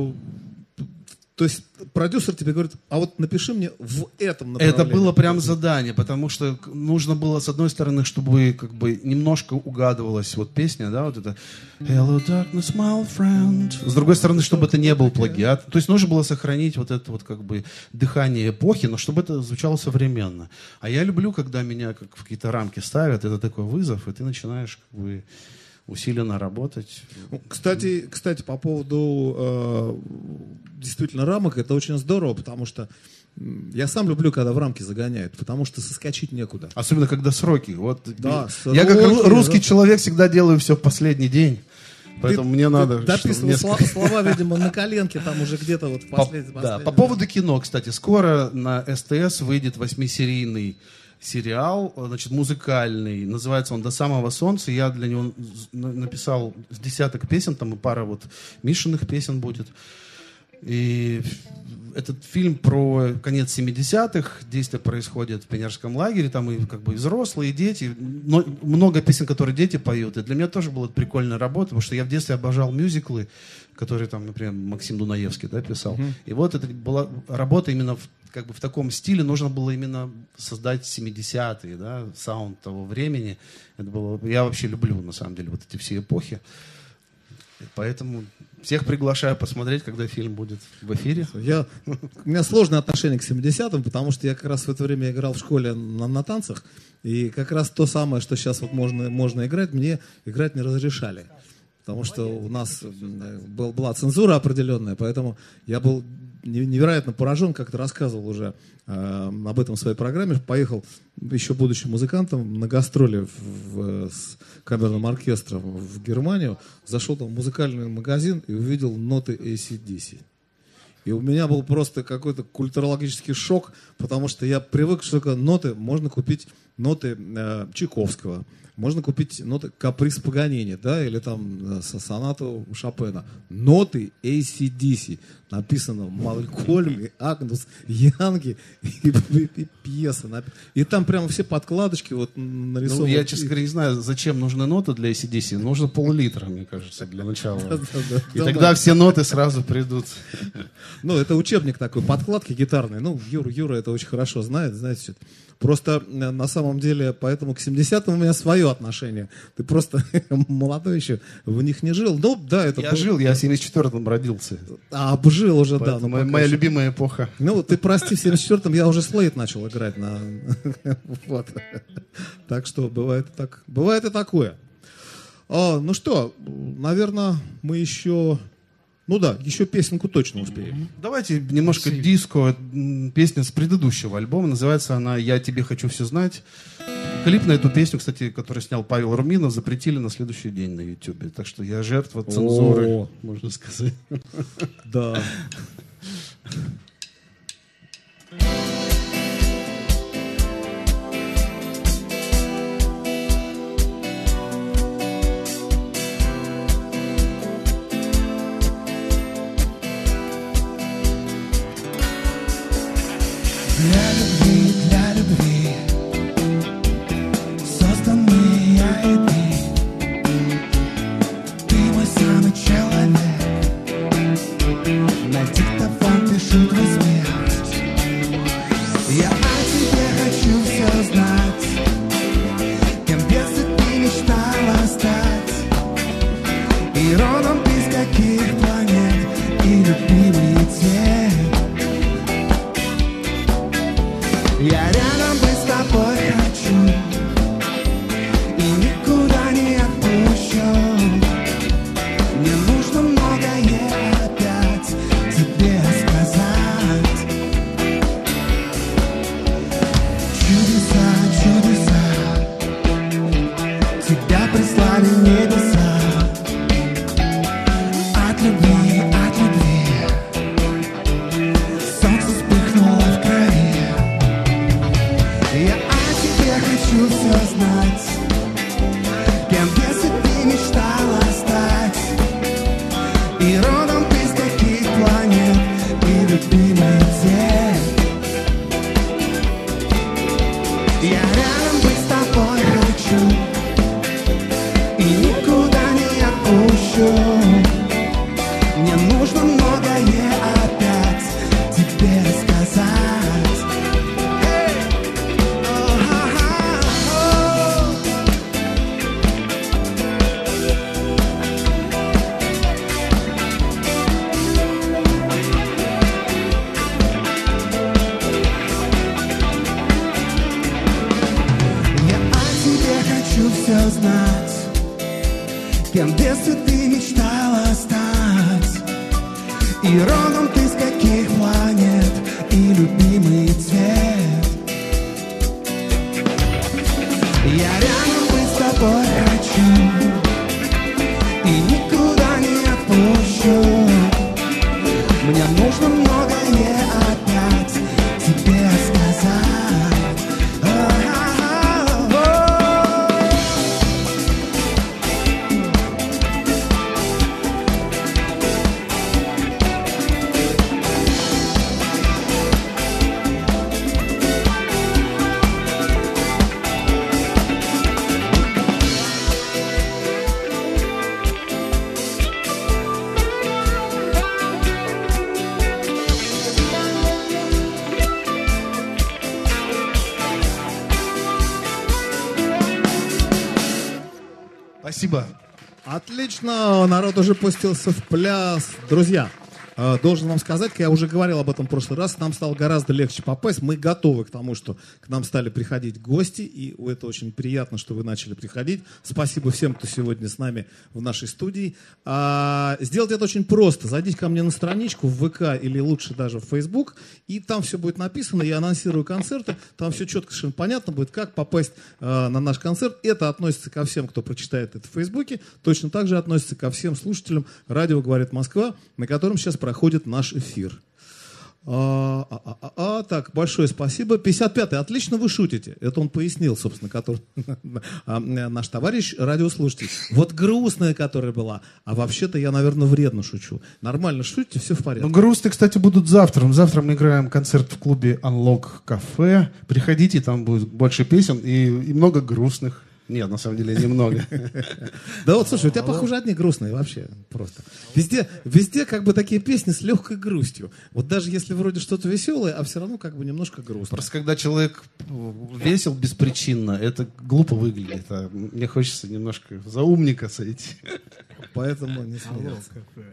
то есть продюсер тебе говорит, а вот напиши мне в этом направлении. Это было прям задание, потому что нужно было, с одной стороны, чтобы как бы немножко угадывалась вот песня, да, вот это Hello, darkness, my friend. С другой стороны, чтобы это не был плагиат. То есть нужно было сохранить вот это вот как бы дыхание эпохи, но чтобы это звучало современно. А я люблю, когда меня как в какие-то рамки ставят, это такой вызов, и ты начинаешь как бы усиленно работать. Кстати, кстати, по поводу э, действительно рамок, это очень здорово, потому что я сам люблю, когда в рамки загоняют, потому что соскочить некуда. Особенно, когда срроки. Вот, да, я сроки, как русский да. человек всегда делаю все в последний день. Поэтому ты, мне надо... Ты дописывал несколько... слова, видимо, на коленке, там уже где-то вот в последний... По, да, по поводу кино, кстати, скоро на СТС выйдет восьмисерийный сериал, значит, музыкальный, называется он «До самого солнца». Я для него написал с десяток песен, там и пара вот Мишиных песен будет. И этот фильм про конец семидесятых, действие происходит в пионерском лагере, там и как бы и взрослые, и дети, но много песен, которые дети поют. И для меня тоже была прикольная работа, потому что я в детстве обожал мюзиклы, которые там, например, Максим Дунаевский, да, писал. Mm-hmm. И вот это была работа именно в, как бы в таком стиле, нужно было именно создать семидесятые, да, саунд того времени. Это было, я вообще люблю, на самом деле, вот эти все эпохи. Поэтому всех приглашаю посмотреть, когда фильм будет в эфире. Я, у меня сложное отношение к семидесятым, потому что я как раз в это время играл в школе на, на танцах, и как раз то самое, что сейчас вот можно, можно играть, мне играть не разрешали. Потому что у нас был, была цензура определенная, поэтому я был невероятно поражен, как-то рассказывал уже э, об этом в своей программе. Поехал, еще будучи музыкантом, на гастроли в, в, с камерным оркестром в Германию. Зашел там в музыкальный магазин и увидел ноты эй си ди си. И у меня был просто какой-то культурологический шок, потому что я привык, что ноты можно купить, ноты э, Чайковского, можно купить ноты Каприз Паганини, да, или там сонату Шопена. Ноты эй си ди си. Написано Малкольм, Агнус, Янги и, и, и пьеса. И там прямо все подкладочки вот нарисованы. Ну, я, честно говоря, не знаю, зачем нужны ноты для эй си ди си. Нужно пол-литра, мне кажется, для начала. И тогда все ноты сразу придут. Ну, это учебник такой, подкладки гитарные. Ну, Юра, Юра это очень хорошо знает, знаете, что это. Просто на самом деле, поэтому к семидесятым у меня свое отношение. Ты просто молодой еще, в них не жил. Ну, да, это... Я был... жил, я в семьдесят четвертом родился. А, обжил уже, поэтому да. Ну, моя, моя еще... любимая эпоха. Ну, ты прости, в семьдесят четвертом я уже слейд начал играть на... Вот. Так что бывает и так. Бывает и такое. А, ну что, наверное, мы еще... Ну да, еще песенку точно успеем. Давайте немножко Спасибо. диско. Песня с предыдущего альбома. Называется она «Я тебе хочу все знать». Клип на эту песню, кстати, который снял Павел Руминов, запретили на следующий день на Ютубе. Так что я жертва цензуры, О. можно сказать. Да. Для любви, для любви созданы я и ты. Ты мой самый человек. На диктофон пишу твой смерть. Я о тебе хочу все знать. Кем в детстве ты мечтала стать. И родом ты с каких планет. И любимый цвет. Я рядом быть с тобой хочу и никуда не отпущу. Мне нужно многое опять тебе сказать. Чудеса, чудеса тебя прислали небеса. От любви, от любви солнце вспыхнуло в крови. Я о тебе хочу все знать. Кем в детстве ты мечтала стать. И родом ты с каких планет. И любимый цвет. Я рядом быть с тобой хочу и никуда не отпущу. Мне нужно многое опять тебе сказать. Все знать, кем в детстве ты мечтала стать. И родом ты с каких планет. И любимый цвет. Я рядом быть с тобой хочу и никуда не отпущу. Мне нужно многое опять тебе сказать. Спасибо. Отлично, народ уже пустился в пляс. Друзья, э, должен вам сказать, я уже говорил об этом в прошлый раз, нам стало гораздо легче попасть. Мы готовы к тому, что к нам стали приходить гости, и это очень приятно, что вы начали приходить. Спасибо всем, кто сегодня с нами в нашей студии. А, сделать это очень просто. Зайдите ко мне на страничку в ВК или лучше даже в Facebook, и там все будет написано, я анонсирую концерты, там все четко, совершенно понятно будет, как попасть э, на наш концерт. Это относится ко всем, кто прочитает это в Фейсбуке, точно так же относится ко всем слушателям «Радио говорит Москва», на котором сейчас проходит наш эфир. А, а, а, а, так, большое спасибо. пятьдесят пятый. Отлично вы шутите. Это он пояснил, собственно, который, наш товарищ радиослушатель. Вот грустная, которая была. А вообще-то я, наверное, вредно шучу. Нормально шутите, все в порядке. Ну, грустные, кстати, будут завтра. Завтра мы играем концерт в клубе Unlock Cafe. Приходите, там будет больше песен и, и много грустных. Нет, на самом деле, немного. Да вот, слушай, у тебя, похоже, одни грустные вообще просто. Везде, везде как бы такие песни с легкой грустью. Вот даже если вроде что-то веселое, а все равно как бы немножко грустно. Просто когда человек весел беспричинно, это глупо выглядит. А мне хочется немножко за умника сойти. Поэтому не смеяться.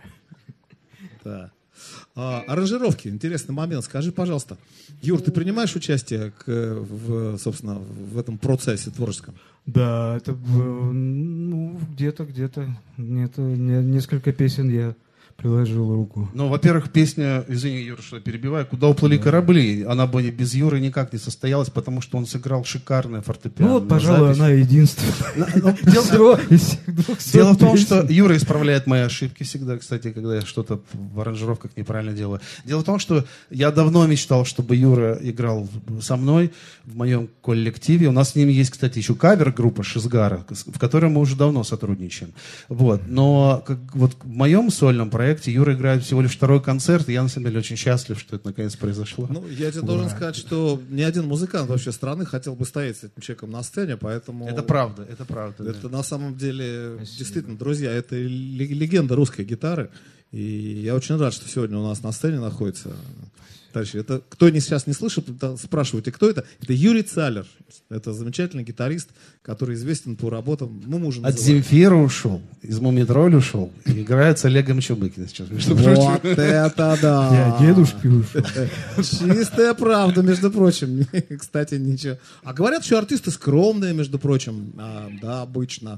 Да. А, аранжировки, интересный момент. Скажи, пожалуйста, Юр, ты принимаешь участие к, в, собственно, в этом процессе творческом? Да, это ну, где-то, где-то, где-то несколько песен я приложил руку. Ну, во-первых, песня, извини, Юра, что я перебиваю, «Куда уплыли да. корабли», она бы без Юры никак не состоялась, потому что он сыграл шикарное фортепиано. Ну вот, пожалуй, запись. Она единственная. Дело в том, что Юра исправляет мои ошибки всегда, кстати, когда я что-то в аранжировках неправильно делаю. Дело в том, что я давно мечтал, чтобы Юра играл со мной в моем коллективе. У нас с ним есть, кстати, еще кавер-группа «Шизгара», в которой мы уже давно сотрудничаем. Вот. Но как, вот в моем сольном проекте Юра играет всего лишь второй концерт, и я, на самом деле, очень счастлив, что это наконец произошло. Ну, я тебе должен сказать, что ни один музыкант вообще страны хотел бы стоять с этим человеком на сцене, поэтому... Это правда, это правда. Это да. на самом деле, Спасибо. Действительно, друзья, это легенда русской гитары, и я очень рад, что сегодня у нас на сцене находится... Дальше. Это, кто не, сейчас не слышит, спрашивайте, кто это? Это Юрий Цалер. Это замечательный гитарист, который известен по работам. Ну, мужа От Земфира ушел, из Мумитроля ушел. И играет с Олегом Чубыкиным сейчас. Между вот прочим. Это да! Я дедушки ушел. Чистая правда, между прочим. Кстати, ничего. А говорят, что артисты скромные, между прочим. А, да, обычно.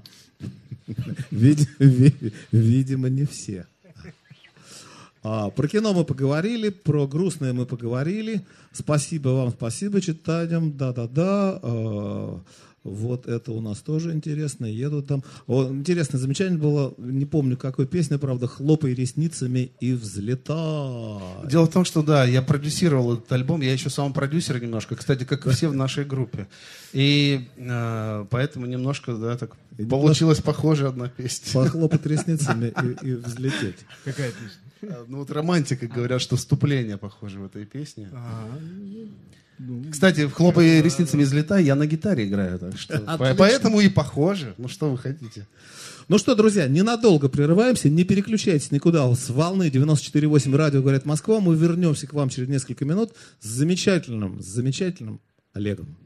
Видимо, не все. А, про кино мы поговорили, про грустное мы поговорили. Спасибо вам, спасибо, читаем. Да-да-да. А, вот это у нас тоже интересно. Едут там. О, интересное замечание было, не помню какой песня, правда, «Хлопай ресницами и взлетай». Дело в том, что да, я продюсировал этот альбом, я еще сам продюсер немножко, кстати, как и все в нашей группе. И э, поэтому немножко, да, так и получилась немножко похожая одна песня. «Похлопать ресницами и, и взлететь». Какая песня? Ну вот романтика, говорят, что вступление похоже в этой песне. Кстати, «Хлопай ресницами и взлетай» я на гитаре играю, так что поэтому и похоже. Ну что вы хотите? Ну что, друзья, ненадолго прерываемся, не переключайтесь никуда. С волны девяносто четыре восемь радио «Говорит Москва». Мы вернемся к вам через несколько минут с замечательным, с замечательным Олегом.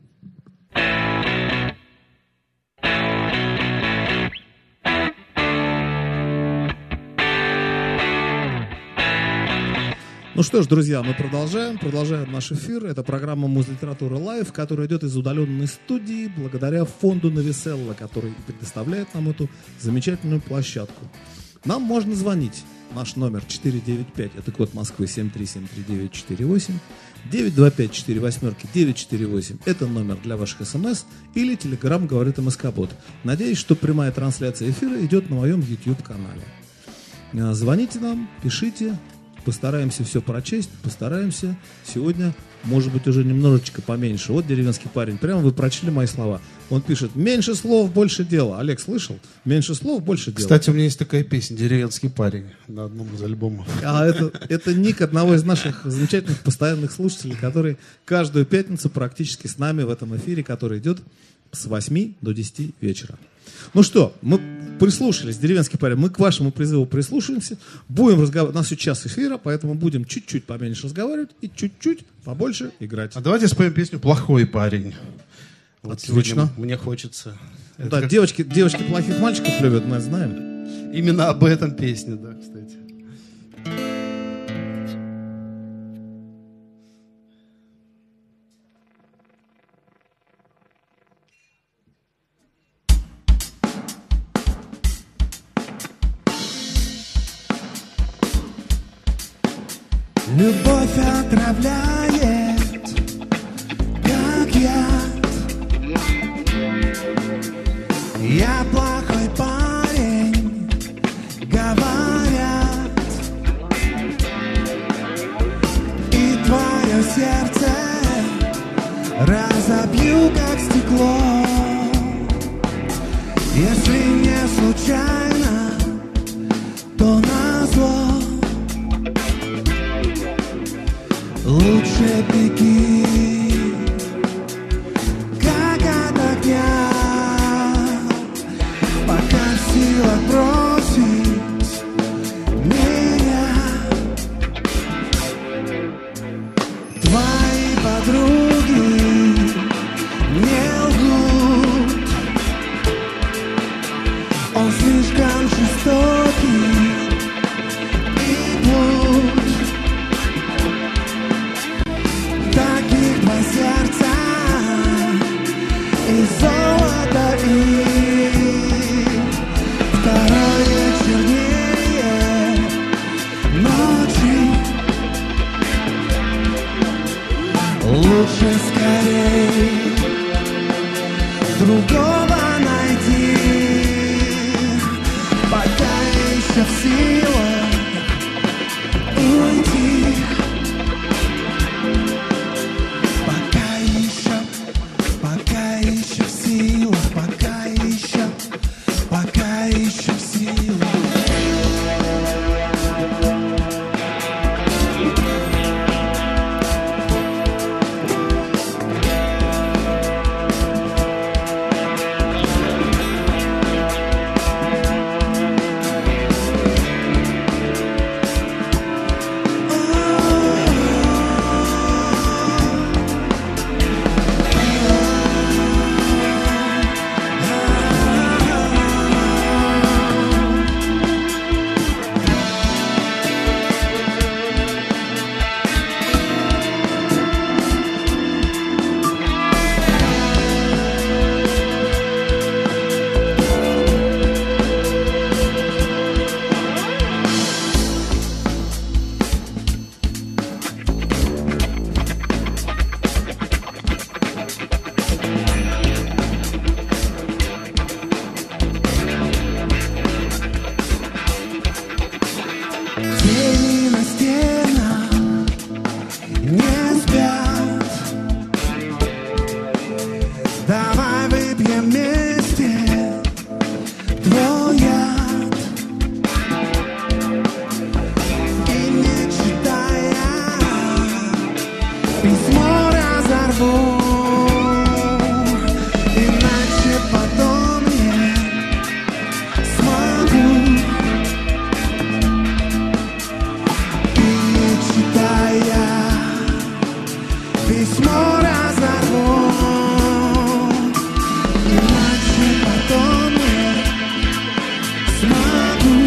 Ну что ж, друзья, мы продолжаем, продолжаем наш эфир. Это программа «Музлитература Лайв», которая идет из удаленной студии благодаря фонду Новиселла, который предоставляет нам эту замечательную площадку. Нам можно звонить. Наш номер четыре девять пять, это код Москвы семь три семь три девять четыре восемь, девять два пять четыре восьмерки девять четыре восемь, это номер для ваших смс или телеграм «Говорит МСК-бот». Надеюсь, что прямая трансляция эфира идет на моем YouTube-канале. Звоните нам, пишите. Постараемся все прочесть, постараемся сегодня, может быть, уже немножечко поменьше. Вот деревенский парень, прямо вы прочли мои слова. Он пишет: меньше слов, больше дела. Олег, слышал? Меньше слов, больше дела. Кстати, у меня есть такая песня «Деревенский парень» на одном из альбомов. А это, это ник одного из наших замечательных постоянных слушателей, который каждую пятницу практически с нами в этом эфире, который идет с восьми до десяти вечера. Ну что, мы прислушались, деревенский парень, мы к вашему призыву прислушаемся, будем разговаривать, у нас сейчас час эфира, поэтому будем чуть-чуть поменьше разговаривать и чуть-чуть побольше играть. А давайте споем песню «Плохой парень». Вот отлично. Мне хочется. Ну, да, как... девочки, девочки плохих мальчиков любят, мы знаем. Именно об этом песня, да, кстати. Любовь отравляет, как яд. Я плохой парень, говорят. И разобью, как стекло. Если не случайно, то назло. Лучше беги, как от огня, пока сила бросить меня. Твои подруги не лгут, он слишком жестокий и плут. Таких два сердца и золото, и второе чернее ночи. Лучше скорей другого найти, пока еще в силах уйти. Пока еще, пока еще в силах, пока еще, пока еще в силах. Тени на стенах не спят. Давай выпьем вместе твой яд. И не читая письмо разорву, иначе потом не смогу. Письмо разорву, иначе потом не смогу.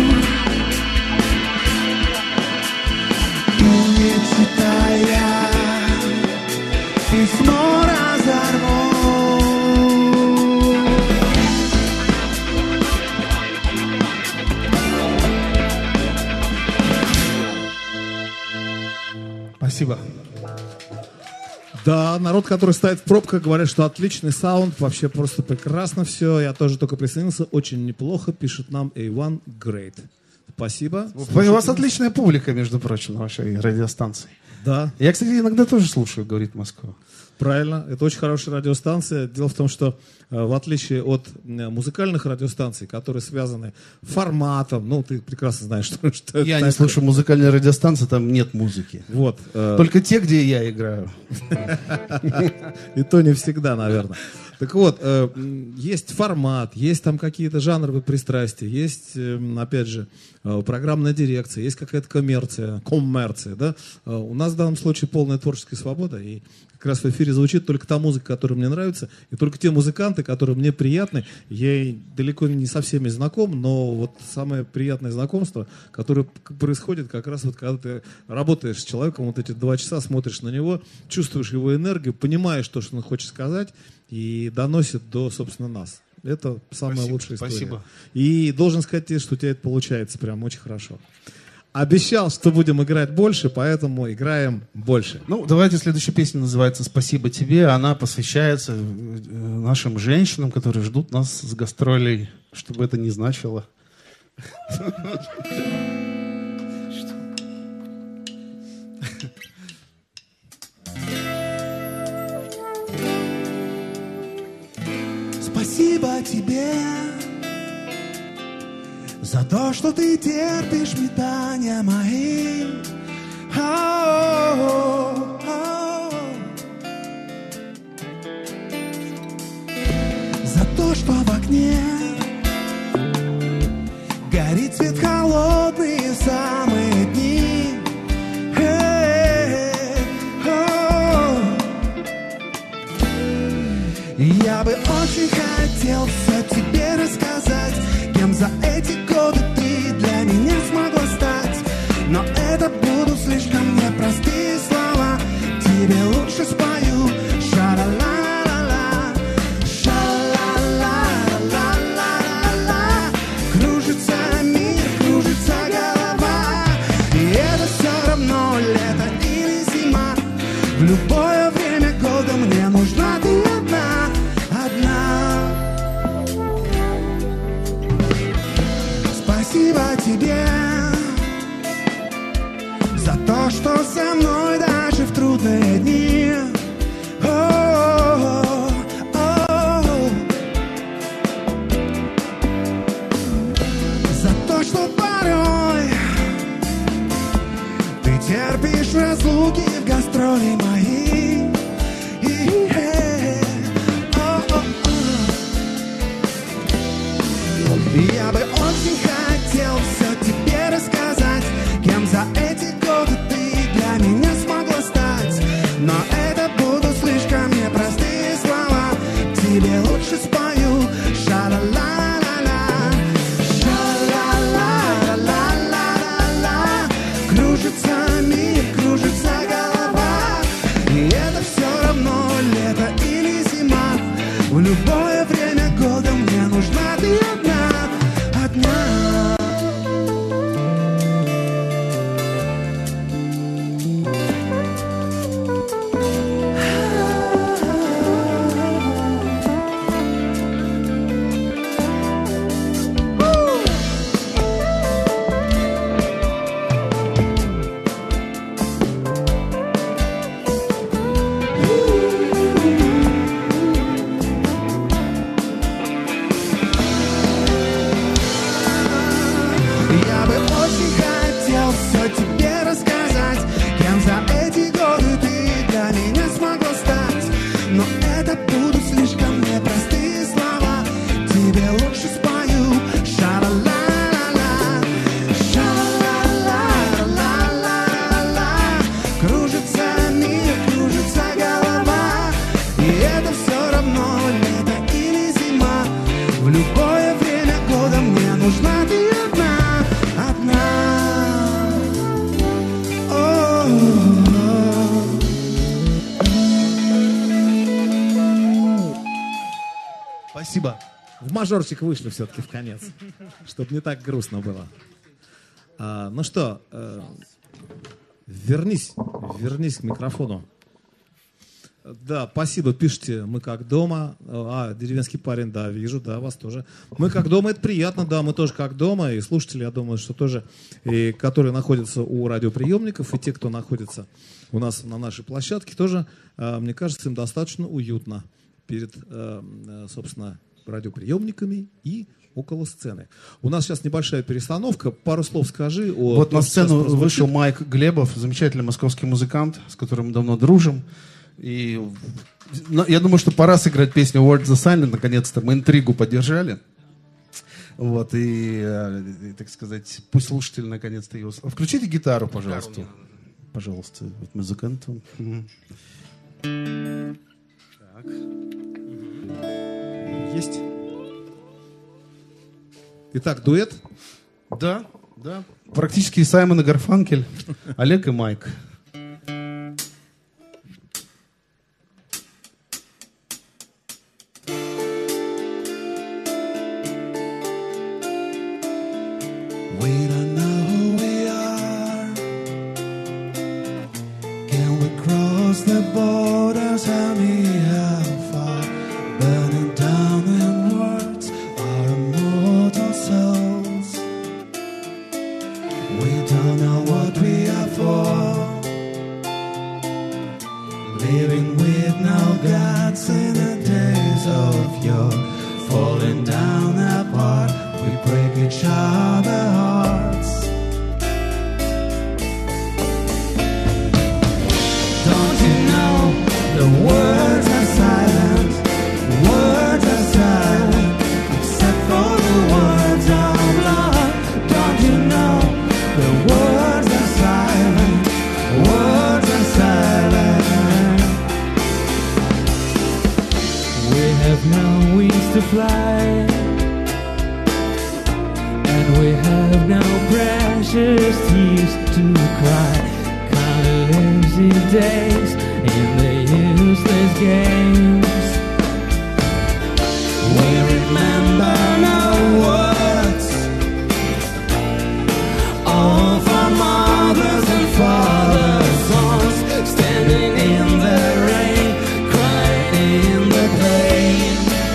И не читая, письмо разорву. Спасибо. Да, народ, который стоит в пробках, говорят, что отличный саунд, вообще просто прекрасно все. Я тоже только присоединился, очень неплохо, пишет нам эй один Great. Спасибо. У вас отличная публика, между прочим, на вашей радиостанции. Да. Я, кстати, иногда тоже слушаю, говорит Москва. Правильно, это очень хорошая радиостанция. Дело в том, что э, в отличие от э, музыкальных радиостанций, которые связаны форматом, ну, ты прекрасно знаешь, что, что это Я не такое. слушаю музыкальные радиостанции, там нет музыки. Вот. э, Только те, где я играю. И то не всегда, наверное. Так вот, э, м, есть формат, есть там какие-то жанровые пристрастия, есть, э, опять же, э, программная дирекция, есть какая-то коммерция, коммерция, да. Э, у нас в данном случае полная творческая свобода, и как раз в эфире звучит только та музыка, которая мне нравится, и только те музыканты, которые мне приятны. Я и далеко не со всеми знаком, но вот самое приятное знакомство, которое происходит как раз вот когда ты работаешь с человеком, вот эти два часа смотришь на него, чувствуешь его энергию, понимаешь то, что он хочет сказать, и доносит до, собственно, нас. Это самая Спасибо, лучшая история. спасибо. И должен сказать тебе, что у тебя это получается прям очень хорошо. Обещал, что будем играть больше, поэтому играем больше. Ну, давайте, следующая песня называется «Спасибо тебе». Она посвящается нашим женщинам, которые ждут нас с гастролей, чтобы это не значило. Спасибо тебе за то, что ты терпишь метания мои. О-о-о-о. За то, что в окне горит свет холодные самые дни. Я бы очень хотел все тебе рассказать, кем за эти годы ты для меня смогла стать. Но это будут слишком непростые слова. Тебе лучше спою ша-ла-ла-ла-ла, ша-ла-ла-ла-ла-ла. Кружится мир, кружится голова, и это все равно лето или зима. В любое время года мне нужна ты одна, одна. Спасибо тебе за то, что со мной даже в трудные дни. О-о-о-о. За то, что порой ты терпишь разлуки в гастроли мои. Я бы очень хотел все тебе рассказать, кем за эти годы ты для меня смогла стать. Но это будут слишком непростые слова. Тебе лучше спою ша-ла-ла-ла-ла, ша-ла-ла-ла-ла-ла-ла. Кружится мир, кружится голова, и это все равно лето или зима. В любое время года мне нужна ты одна, одна. Я бы очень хотел все тебе рассказать, кем за эти годы ты для меня смогла стать. Но это будут слишком непростые слова. Тебе лучше спою ша-ла-ла-ла-ла, ша-ла-ла-ла-ла-ла. Кружится мир, кружится голова, и это все равно лето или зима. В любое время года мне нужна ты одна, одна. Спасибо. В мажорчик вышли все-таки в конец, чтобы не так грустно было. А, ну что, э, вернись, вернись к микрофону. Да, спасибо, пишите, мы как дома. А, деревенский парень, да, вижу, да, вас тоже. Мы как дома, это приятно, да, мы тоже как дома. И слушатели, я думаю, что тоже, и, которые находятся у радиоприемников, и те, кто находится у нас на нашей площадке, тоже, э, мне кажется, им достаточно уютно перед, э, собственно, радиоприемниками и около сцены. У нас сейчас небольшая перестановка. Пару слов скажи. О Вот том, на что сейчас сцену прозвучит. вышел Майк Глебов, замечательный московский музыкант, с которым мы давно дружим. И ну, я думаю, что пора сыграть песню World the Silent. Наконец-то мы интригу поддержали. Вот, и, э, и, так сказать, пусть слушатели наконец-то ее... Включите гитару, пожалуйста. Пожалуйста, вот музыканту. Так. Есть? Итак, дуэт. Да, да. Практически Саймон и Гарфанкель, Олег и Майк. We don't know who we are. Can we cross the borders? Tell me how far. Burning down inwards our immortal souls. We don't know what we are for. Living with no gods in the days of yore. falling down apart, we break each other hearts. Don't you know the words are silent, words are silent, except for the words of love. Don't you know the words are silent, words are silent. We have no wings to fly, and we have no precious tears to cry. Counting lazy days in the useless games. We remember no words, all for mothers and fathers' songs, standing in the rain, crying in the pain.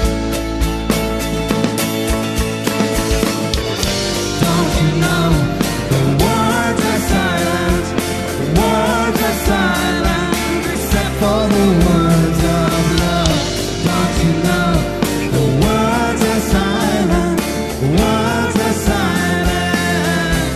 Don't you know the words are silent, words are silent, except for the words of love. Don't you know the words are silent, words are silent.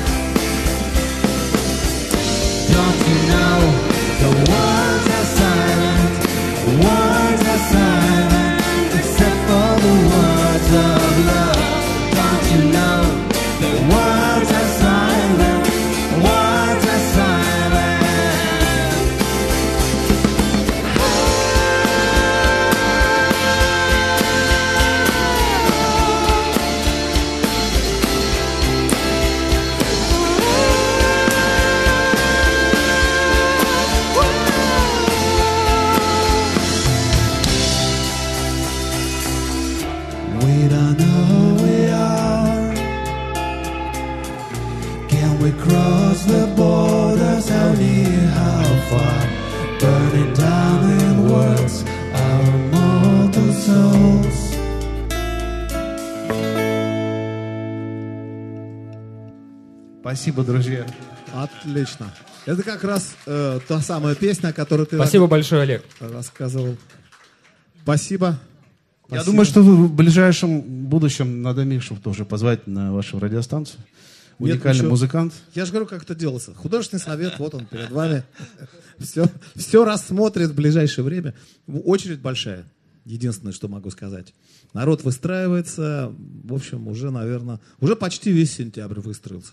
Don't you know the words are silent, words are silent, except for the words of love. Don't you know the words are silent, words are silent. We don't know who we are. Can we cross the borders? How near, how far? Burning down in words our mortal souls. Спасибо, друзья. Отлично. Это как раз э, та самая песня, о которой ты Спасибо большое, Олег. рассказывал. Спасибо. Я Спасибо. думаю, что в ближайшем будущем надо Мишу тоже позвать на вашу радиостанцию. Нет, Уникальный ничего. музыкант. Я же говорю, как это делается. Художественный совет, вот он перед вами. Все, все рассмотрит в ближайшее время. Очередь большая. Единственное, что могу сказать. Народ выстраивается. В общем, уже, наверное, уже почти весь сентябрь выстроился.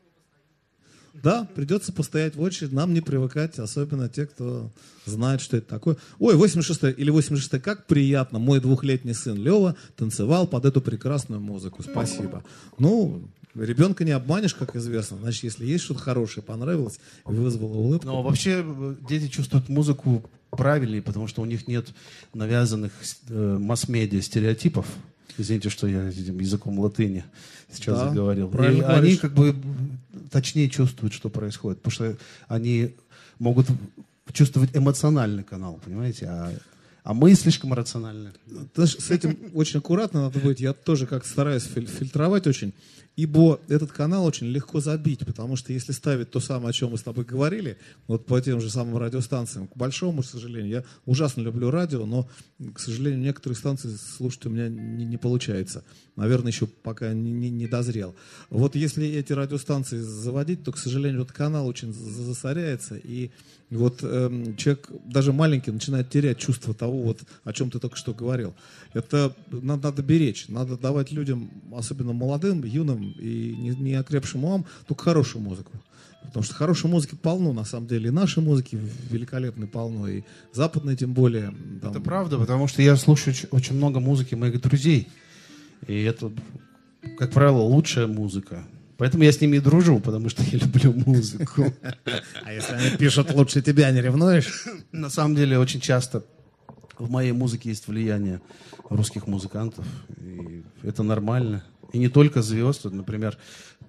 Да, придется постоять в очередь, нам не привыкать, особенно те, кто знает, что это такое. Ой, восемьдесят шестой или восемьдесят шестой, как приятно, мой двухлетний сын Лева танцевал под эту прекрасную музыку, спасибо. Ну, ребенка не обманешь, как известно, значит, если есть что-то хорошее, понравилось, и вызвало улыбку. Но вообще э, дети чувствуют музыку правильнее, потому что у них нет навязанных э, масс-медиа стереотипов. Извините, что я этим языком латыни сейчас Да, заговорил. И правильно они говоришь. как бы точнее чувствуют, что происходит, потому что они могут чувствовать эмоциональный канал, понимаете, а, а мы слишком рациональны. Знаешь, с этим очень аккуратно надо быть. Я тоже как стараюсь филь- фильтровать очень. Ибо этот канал очень легко забить, потому что если ставить то самое, о чем мы с тобой говорили, вот по тем же самым радиостанциям, к большому, к сожалению, я ужасно люблю радио, но, к сожалению, некоторые станции слушать у меня не, не получается. Наверное, еще пока не, не, не дозрел. Вот если эти радиостанции заводить, то, к сожалению, этот канал очень засоряется, и вот эм, человек, даже маленький, начинает терять чувство того, вот, о чем ты только что говорил. Это надо, надо беречь, надо давать людям, особенно молодым, юным и не, не окрепшим умам, только хорошую музыку. Потому что хорошей музыки полно, на самом деле. И нашей музыки великолепной полно, и западной тем более. Там... Это правда, потому что я слушаю ч- очень много музыки моих друзей. И это, как правило, лучшая музыка. Поэтому я с ними и дружу, потому что я люблю музыку. А если они пишут «лучше тебя», не ревнуешь? На самом деле, очень часто в моей музыке есть влияние русских музыкантов. И это нормально. И не только звезд. Например,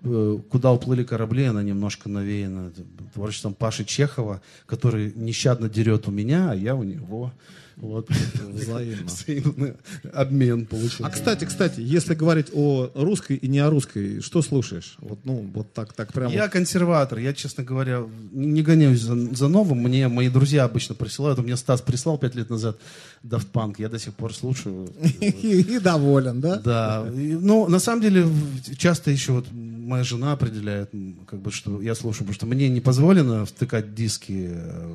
«Куда уплыли корабли», она немножко навеяна творчеством Паши Чехова, который нещадно дерет у меня, а я у него. Вот. Взаимно. Взаимный обмен получился. А кстати, кстати, если говорить о русской и не о русской, что слушаешь? Вот, ну, вот так, так прямо. Я консерватор. Я, честно говоря, не гоняюсь за, за новым. Мне мои друзья обычно присылают. У меня Стас прислал пять лет назад Daft Punk. Я до сих пор слушаю. И доволен, да? Да. Ну, на самом деле, часто еще вот моя жена определяет, как бы, что я слушаю, потому что мне не позволено втыкать диски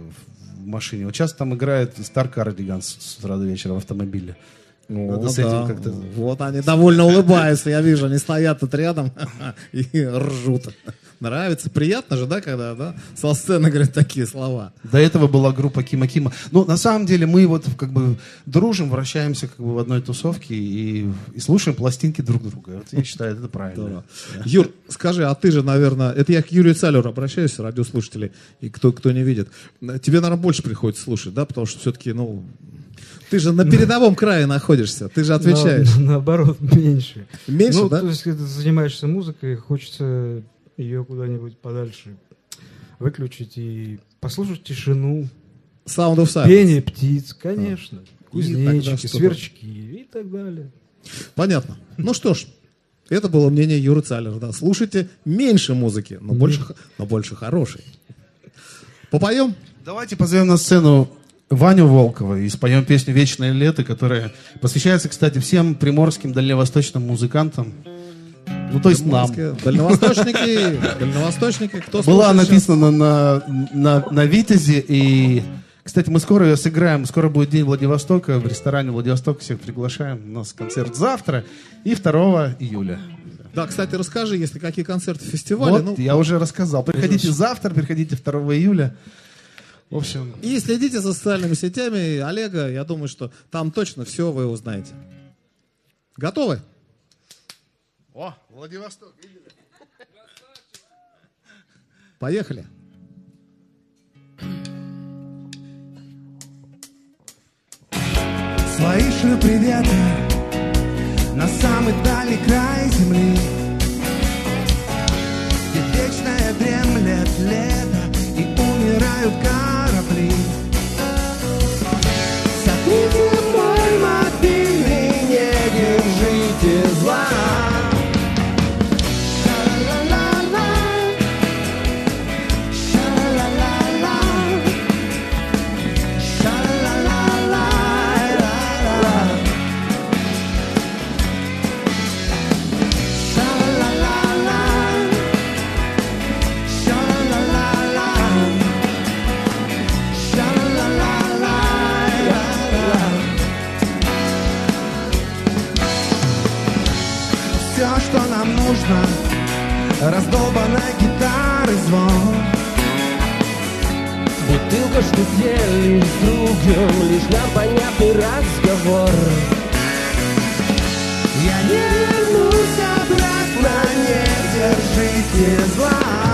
в машине. Вот часто там играет Star Cardigans с утра до вечера в автомобиле. Ну, Надо да. с этим как-то... Вот они довольно улыбаются, я вижу, они стоят тут рядом и ржут. Нравится, приятно же, да, когда, да, со сцены говорят такие слова. До этого была группа Кима Кима. Ну, на самом деле, мы вот как бы дружим, вращаемся как бы в одной тусовке и, и слушаем пластинки друг друга. Вот я считаю, это правильно. Да. Юр, скажи, а ты же, наверное, это я к Юрию Цалеру обращаюсь, радиослушатели, и кто, кто не видит. Тебе, наверное, больше приходится слушать, да, потому что все-таки, ну, ты же на передовом крае находишься, ты же отвечаешь. На, наоборот, меньше. Меньше, ну, да? То есть, когда ты занимаешься музыкой, хочется ее куда-нибудь подальше выключить и послушать тишину. Sound of Silence. Пение птиц, конечно. А. Кузнечики, сверчки и так далее. Понятно. Ну что ж, это было мнение Юры Цалера. Да. Слушайте меньше музыки, но больше, но больше хорошей. Попоем? Давайте позовем на сцену Ваню Волкова и споем песню «Вечное лето», которая посвящается, кстати, всем приморским дальневосточным музыкантам. Ну, то есть нам. Дальневосточники, дальневосточники, кто Была слушает написана на, на, на Витязе. И, кстати, мы скоро ее сыграем. Скоро будет День Владивостока. В ресторане Владивосток всех приглашаем. У нас концерт завтра и второго июля. сейчас? Да, кстати, расскажи, если какие концерты, фестивали. Вот, ну, я уже рассказал. Приходите завтра, приходите второго июля. В общем... И следите за социальными сетями Олега. Я думаю, что там точно все вы узнаете. Готовы? О, Владивосток. Поехали. Слышь, приветы на самый дальний край земли, где вечное дремлет лето и умирают корабли. Сотните мой мобильный, не держите зла. Что нам нужно, раздолбанной гитары звон, бутылка штудель с другом, лишь нам понятный разговор. Я не вернусь обратно, не держите зла.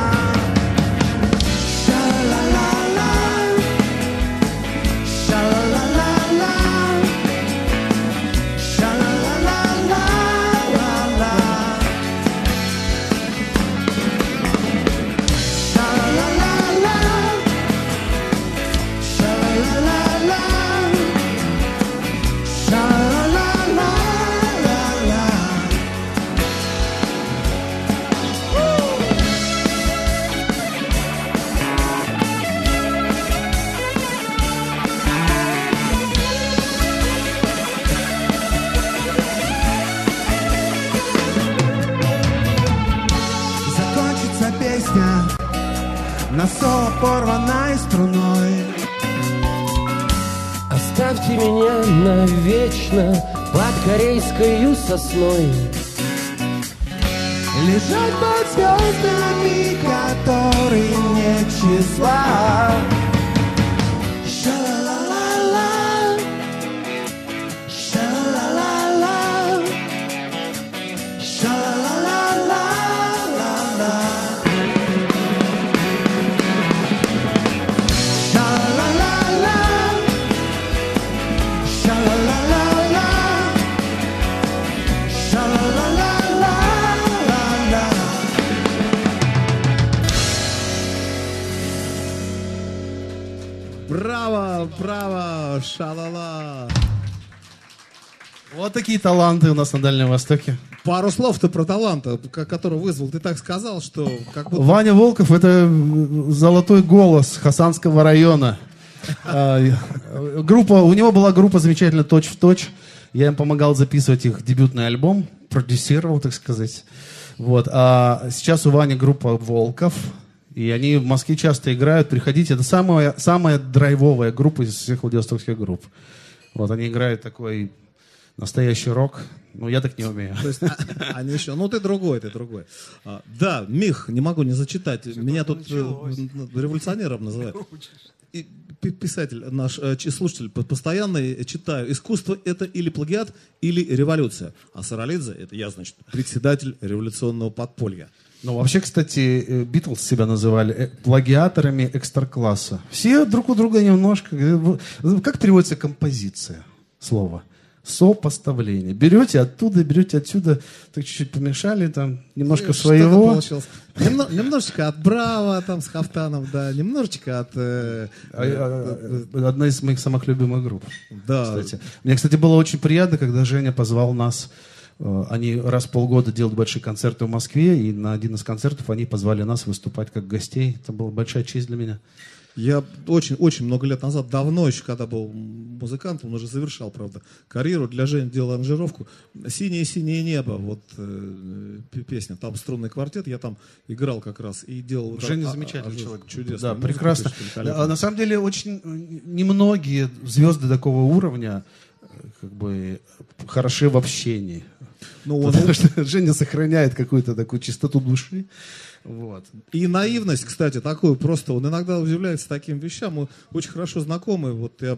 На соло порванной струной. Оставьте меня навечно под корейской сосной, лежать под звездами, которые нет числа. Ша-ла-ла-ла, ша-ла-ла-ла, ша-ла-ла-ла-ла. О, ша-ла-ла. Вот такие таланты у нас на Дальнем Востоке. Пару слов-то про таланта, к- который вызвал. Ты так сказал, что как будто... Ваня Волков — это золотой голос Хасанского района. А, Группа, у него была группа замечательная «Точь в точь». Я им помогал записывать их дебютный альбом, продюсировал, так сказать. Вот. А сейчас у Вани группа «Волков». И они в Москве часто играют. Приходите. Это самая, самая драйвовая группа из всех владивостокских групп. Вот, они играют такой настоящий рок. Ну, я так не умею. То есть, а- они еще, ну ты другой, ты другой. А, да, Мих, не могу не зачитать. Меня тут э, революционером называют. И пи- писатель наш, э, ч- слушатель по- постоянный, читаю. Искусство это или плагиат, или революция. А Саралидзе, это я, значит, председатель революционного подполья. Ну, вообще, кстати, Битлз себя называли э, плагиаторами экстра-класса. Все друг у друга немножко... э, Как переводится композиция? Слово. Сопоставление. Берете оттуда, берете отсюда, так чуть-чуть помешали, там, немножко Что-то своего. получилось. Немно- немножечко от Браво, там, с Хафтаном, да, немножечко от... э, А, а, а, Одна из моих самых любимых групп. да, Кстати. Мне, кстати, было очень приятно, когда Женя позвал нас. э, Они раз в полгода делают большие концерты в Москве, и на один из концертов они позвали нас выступать как гостей. Это была большая честь для меня. я очень-очень много лет назад, давно еще, когда был музыкантом, он уже завершал, правда, карьеру, для Жени делал аранжировку «Синее-синее небо», вот э, п- песня, там струнный квартет, я там играл как раз и делал... вот Женя так, а- замечательный а- человек. Чудесно. Да, Музыку прекрасно. пишет великолепно. А на самом деле очень э, немногие звезды такого уровня э, как бы хороши в общении. Ну, он- Потому что Женя сохраняет какую-то такую чистоту души. Вот. И наивность, кстати, такую просто, он иногда удивляется таким вещам. Мы очень хорошо знакомы, вот я м,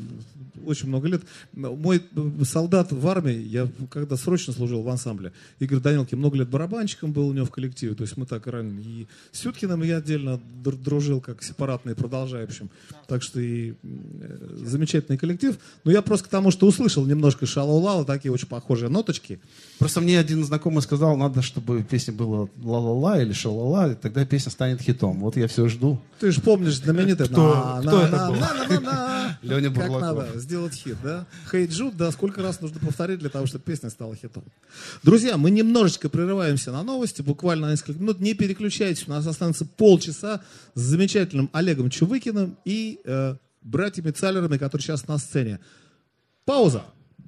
очень много лет. Мой солдат в армии, я когда срочно служил в ансамбле, Игорь Данилкин много лет барабанщиком был у него в коллективе, то есть мы так ранее. И с Сюткиным я отдельно др- дружил, как сепаратный, продолжаю, в общем. Так что и э, замечательный коллектив. Но я просто к тому, что услышал немножко шалау-лала, такие очень похожие ноточки. Просто мне один знакомый сказал, надо, чтобы песня была ла-ла-ла или ша-ла-ла, и тогда песня станет хитом. Вот я все жду. Ты же помнишь знаменитый Кто- на- кто на- это на- был? на- на- на- на. Леня Как Бурлаков. надо сделать хит, да? Хей Джуд, да, сколько раз нужно повторить для того, чтобы песня стала хитом. Друзья, мы немножечко прерываемся на новости, буквально на несколько минут. Не переключайтесь, у нас останется полчаса с замечательным Олегом Чувыкиным и э, братьями Цалерами, которые сейчас на сцене. Пауза.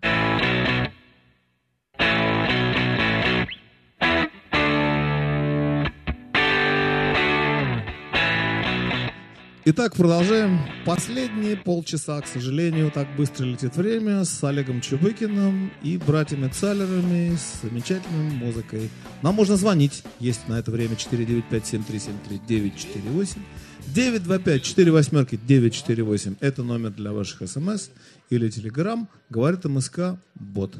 Итак, продолжаем. Последние полчаса, к сожалению, так быстро летит время, с Олегом Чубыкиным и братьями Цалерами, с замечательной музыкой. Нам можно звонить. Есть на это время четыре девять пять семь три семь три девять четыре восемь. девять два пять четыре восемь девять четыре восемь. Это номер для ваших смс или телеграм. Говорит МСК Бот.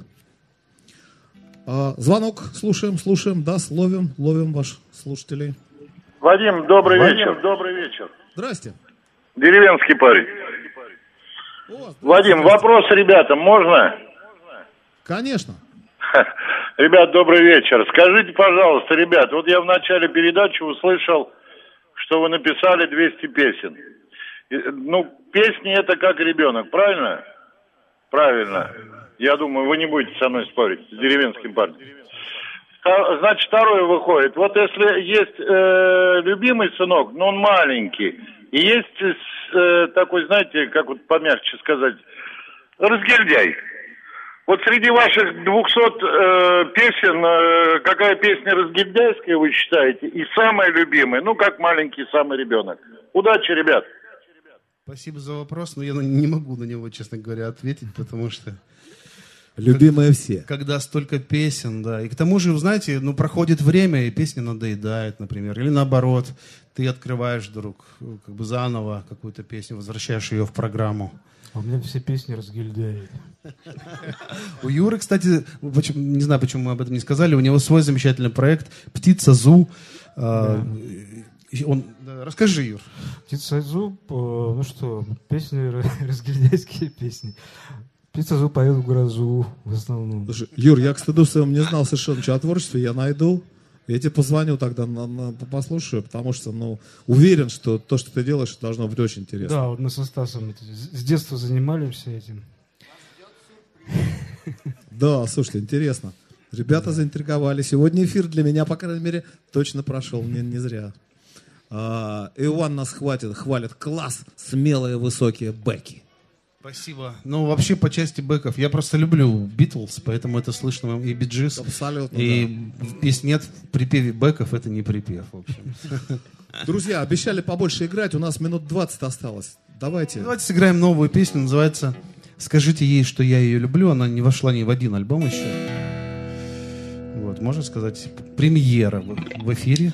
А, звонок. Слушаем, слушаем. Да, ловим, ловим ваших слушателей. Вадим, добрый Вадим. вечер. Добрый вечер. Здрасте. Деревенский парень. О, Вадим, вопрос ребятам можно? Конечно. Ребят, добрый вечер. Скажите, пожалуйста, ребят, вот я в начале передачи услышал, что вы написали двести песен. И, Ну, песни это как ребенок, правильно? Правильно. Я думаю, вы не будете со мной спорить, с деревенским парнем. Ста- Значит, второе выходит. Вот если есть э, любимый сынок, но он маленький, и есть э, такой, знаете, как вот помягче сказать, разгильдяй. Вот среди ваших двухсот э, песен, э, какая песня разгильдяйская вы считаете? И самая любимая, ну, как маленький самый ребенок. Удачи, ребят. Спасибо за вопрос, но я на- не могу на него, честно говоря, ответить, потому что... Любимые все. Когда столько песен, да. И к тому же, вы знаете, ну, проходит время, и песня надоедает, например. Или наоборот, ты открываешь вдруг как бы заново какую-то песню, возвращаешь ее в программу. А у меня все песни разгильдяют. У Юры, кстати, почему- не знаю, почему мы об этом не сказали, у него свой замечательный проект «Птица Зу». А, и он, да, расскажи, Юр. Птица Зу, э, ну что, песни, разгильдяйские песни. Птица Зу поет в грозу в основном. Слушай, Юр, я к стыду своему не знал совершенно ничего о творчестве, я найду Я тебе позвоню тогда, на, на, послушаю, потому что, ну, уверен, что то, что ты делаешь, должно быть очень интересно. Да, вот мы со Стасом это, с детства занимались этим. Да, слушайте, интересно. Ребята заинтриговали. Сегодня эфир для меня, по крайней мере, точно прошел, не, не зря. А, Иван нас хватит, хвалит. Класс, смелые высокие бэки. Спасибо. Ну, вообще, по части бэков, я просто люблю Битлз, поэтому это слышно и Bee Gees. Абсолютно, и да. Если нет в припеве бэков, это не припев, в общем. Друзья, обещали побольше играть, у нас минут двадцать осталось. Давайте. Давайте сыграем новую песню, называется «Скажите ей, что я ее люблю». Она не вошла ни в один альбом еще. Вот, можно сказать, премьера в, в эфире.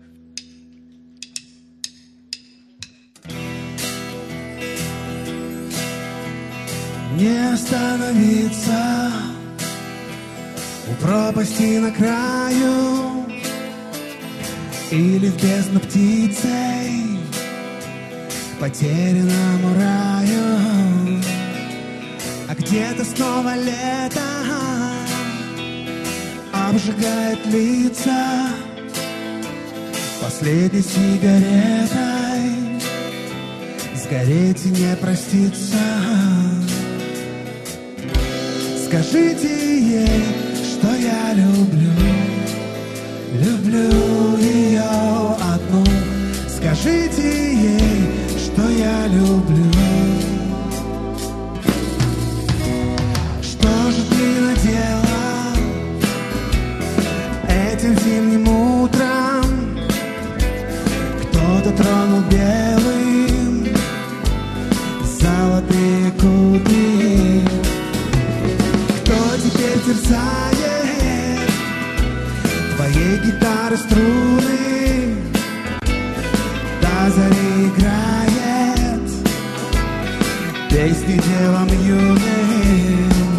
Не остановиться у пропасти на краю или в бездну птицей потерянному раю, а где-то снова лето обжигает лица последней сигаретой, сгореть и не проститься. Скажите ей, что я люблю, люблю ее одну. Скажите ей, что я люблю. Что же ты надела этим зимним утром? Кто-то тронул белым золотые кудри. Теперь терзает твоей гитары струны, до зари играет песни девам юным.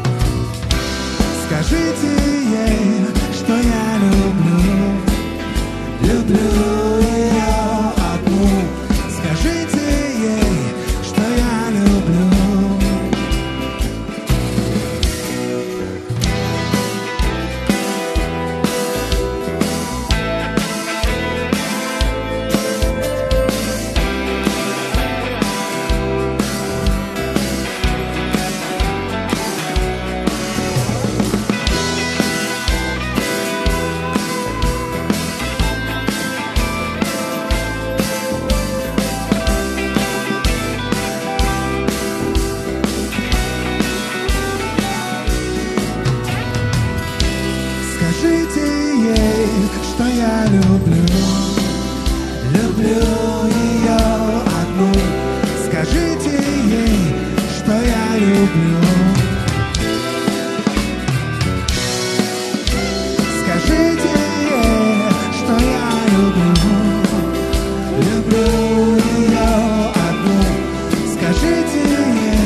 Скажите ей, что я люблю, люблю ее одну. Скажите ей, что я люблю. Скажите ей, что я люблю, люблю ее одну. Скажите ей, что я люблю. Скажите ей, что я люблю, люблю ее одну. Скажите ей.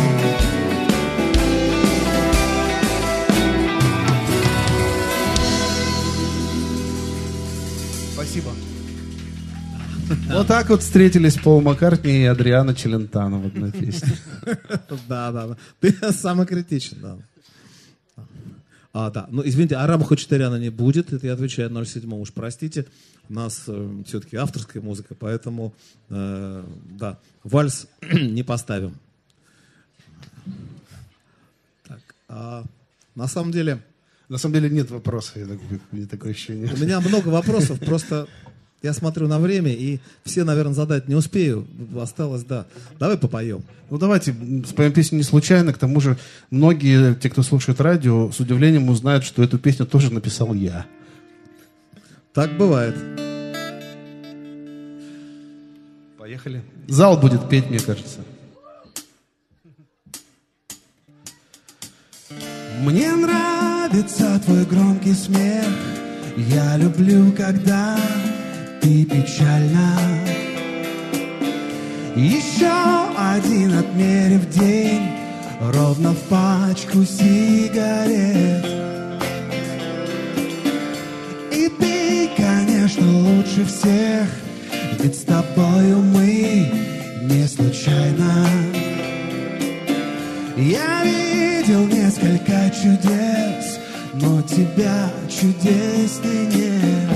Спасибо. Вот так вот встретились Пол Маккартни и Адриано Челентано в одной песне. Да, да, да. Ты самокритичен, да. А, да. Ну, извините, Араба Хачатуряна не будет. Это я отвечаю ноль семь. Уж простите. У нас э, все-таки авторская музыка, поэтому, э, да, вальс не поставим. Так, а, на самом деле... На самом деле нет вопросов, я так, у меня такое ощущение. У меня много вопросов, просто я смотрю на время, и все, наверное, задать не успею. Осталось, да. Давай попоем. Ну, давайте споем песню не случайно. К тому же, многие, те, кто слушает радио, с удивлением узнают, что эту песню тоже написал я. Так бывает. Поехали. Зал будет петь, мне кажется. Мне нравится твой громкий смех. Я люблю, когда ты печальна. Еще один отмерив день, ровно в пачку сигарет. И ты, конечно, лучше всех, ведь с тобою мы не случайно. Я видел несколько чудес, но тебя чудесней нет.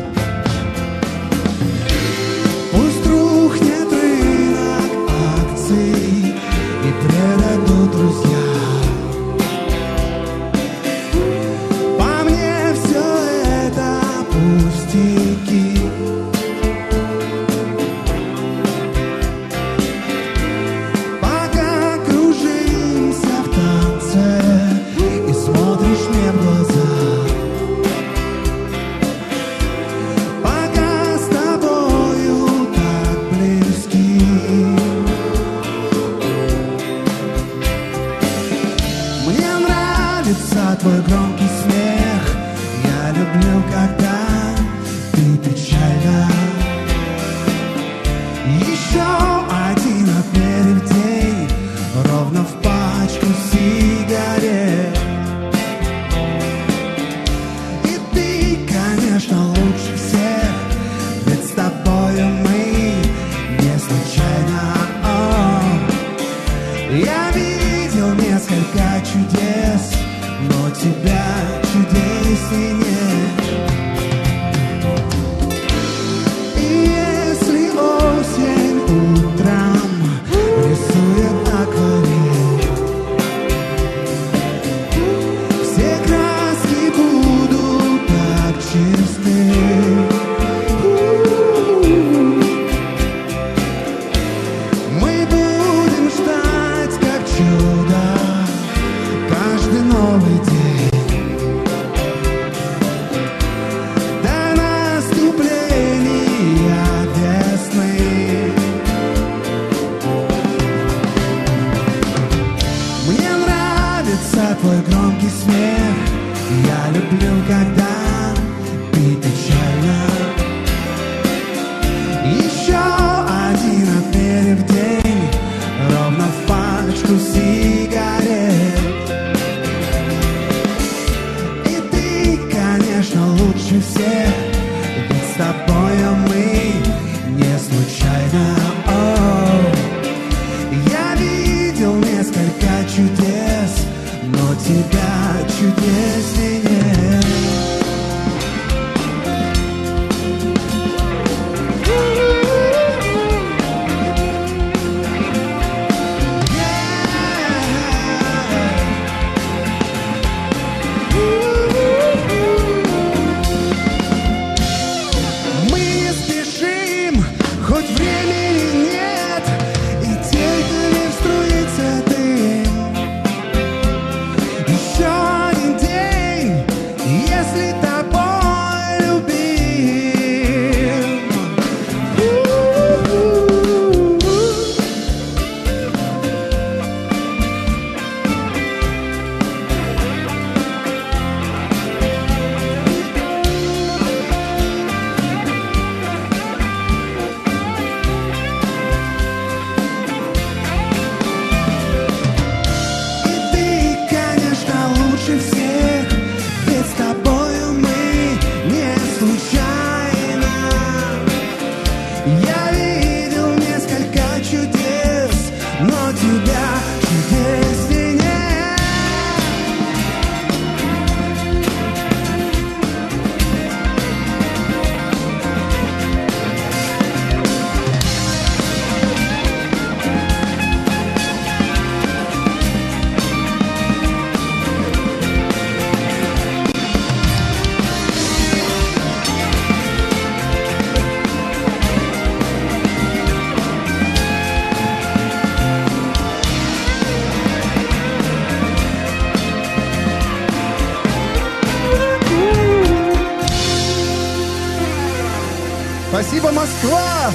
Пусть рухнет рынок акций и предадут друзья. По мне все это пустяки. Пока кружимся в танце и смотришь мне в глаза, пока с тобою так близки. Мне нравится твой громкий смех. Я люблю, когда ты печальна. Еще один отмерив день, ровно в пачку сигарет. И ты, конечно, лучше всех, ведь с тобою мы не случайно. О, я видел несколько чудес, но тебя чудесней нет. И если осень утром рисует акварель, все краски будут так чисты. Мы будем ждать как чудо каждый новый день до наступления весны. Мне нравится твой громкий смех. Я люблю, когда ты печальна. Еще один отмерив день, ровно в пачку сигарет. И ты, конечно, лучше всех, ведь с тобою мы не случайно. О, я видел несколько чудес, но тебя чудесней нет. Мы не спешим, хоть времени нет, и тельтами струится дым. Еще один день, если тобой любим. И ты, конечно, лучше всех, ведь с тобою мы не случайно. Я видел несколько чудес, но тебя чудесней нет. Спасибо, Москва!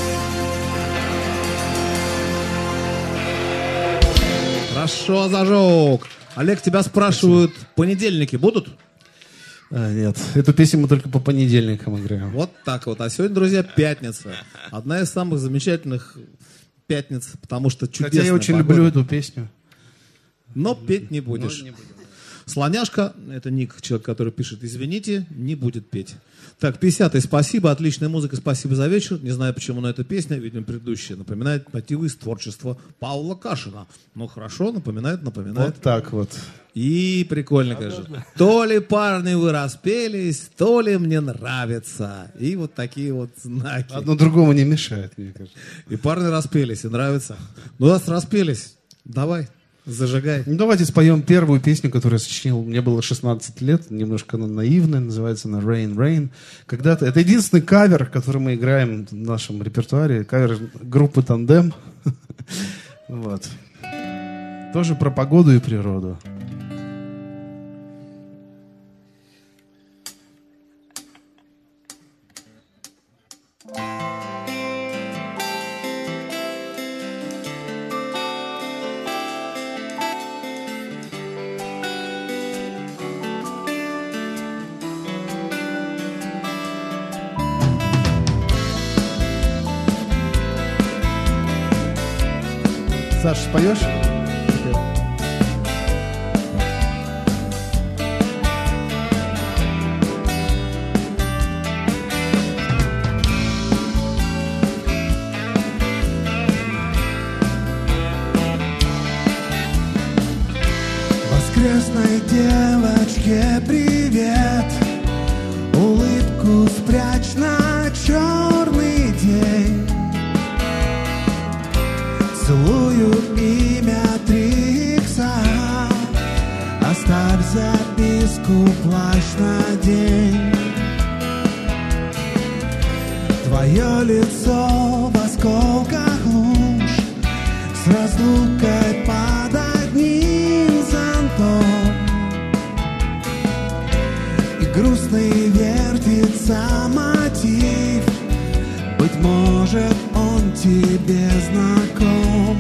Хорошо зажег. Олег, тебя спрашивают, понедельники будут? А, нет, эту песню мы только по понедельникам играем. Вот так вот. А сегодня, друзья, пятница. Одна из самых замечательных пятниц, потому что чудесная Хотя я очень погода. люблю эту песню. Но петь не будешь. Но не буду. Слоняшка, это ник, человек, который пишет, извините, не будет петь. Так, пятидесятый, спасибо, отличная музыка, спасибо за вечер. Не знаю, почему, но эта песня, видимо, предыдущая, напоминает мотивы из творчества Павла Кашина. Ну, хорошо, напоминает, напоминает. Вот так вот. И прикольно, конечно. То ли парни вы распелись, то ли мне нравится. И вот такие вот знаки. Одно другому не мешает, мне кажется. И парни распелись, и нравится. Ну, раз распелись, давай, зажигай. Ну, давайте споем первую песню, которую я сочинил. Мне было шестнадцать лет, немножко она наивная, называется она «Rain, Rain». Когда-то... Это единственный кавер, который мы играем в нашем репертуаре. Кавер группы «Тандем». Вот. Тоже про погоду и природу. Саш, споешь? Воскресной девочке привет, улыбку спрячь на черный день. Целую имя три икса, оставь записку, плащ надень. Твое лицо в осколках луж, с разлукой под одним зонтом. И грустный вертится мотив, быть может, он тебе знаком.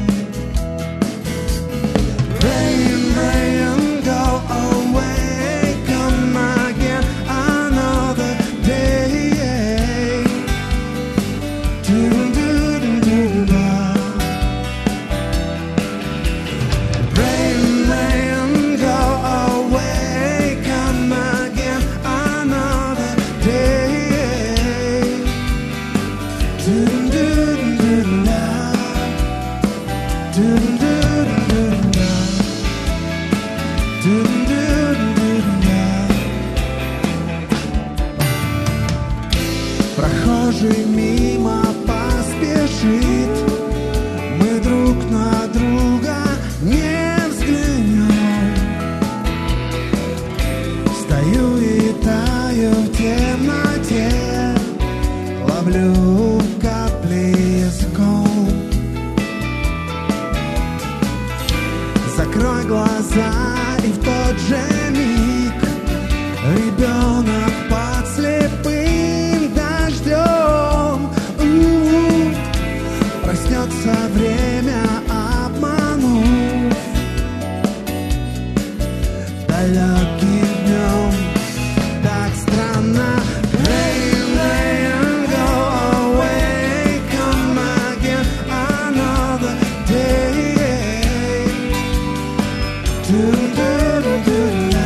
Rain, rain, go away, come again another day. Do-do-do-do-do-da. Rain, rain, go away, come again another day. Do-do-do-do-do-da. Do-do-do-do-do-da. Do-do-do-do-do-da. Прохожий мимо поспешит, мы друг на друга не взглянем. Стою и таю в темноте, ловлю капли языком. Закрой глаза, и в тот же миг ребенок под слепым дождем. У-у-у. Проснется время, обманув далеким днем. Так странно. Rain, rain, go away, come again another day. Do-do-do-do-da.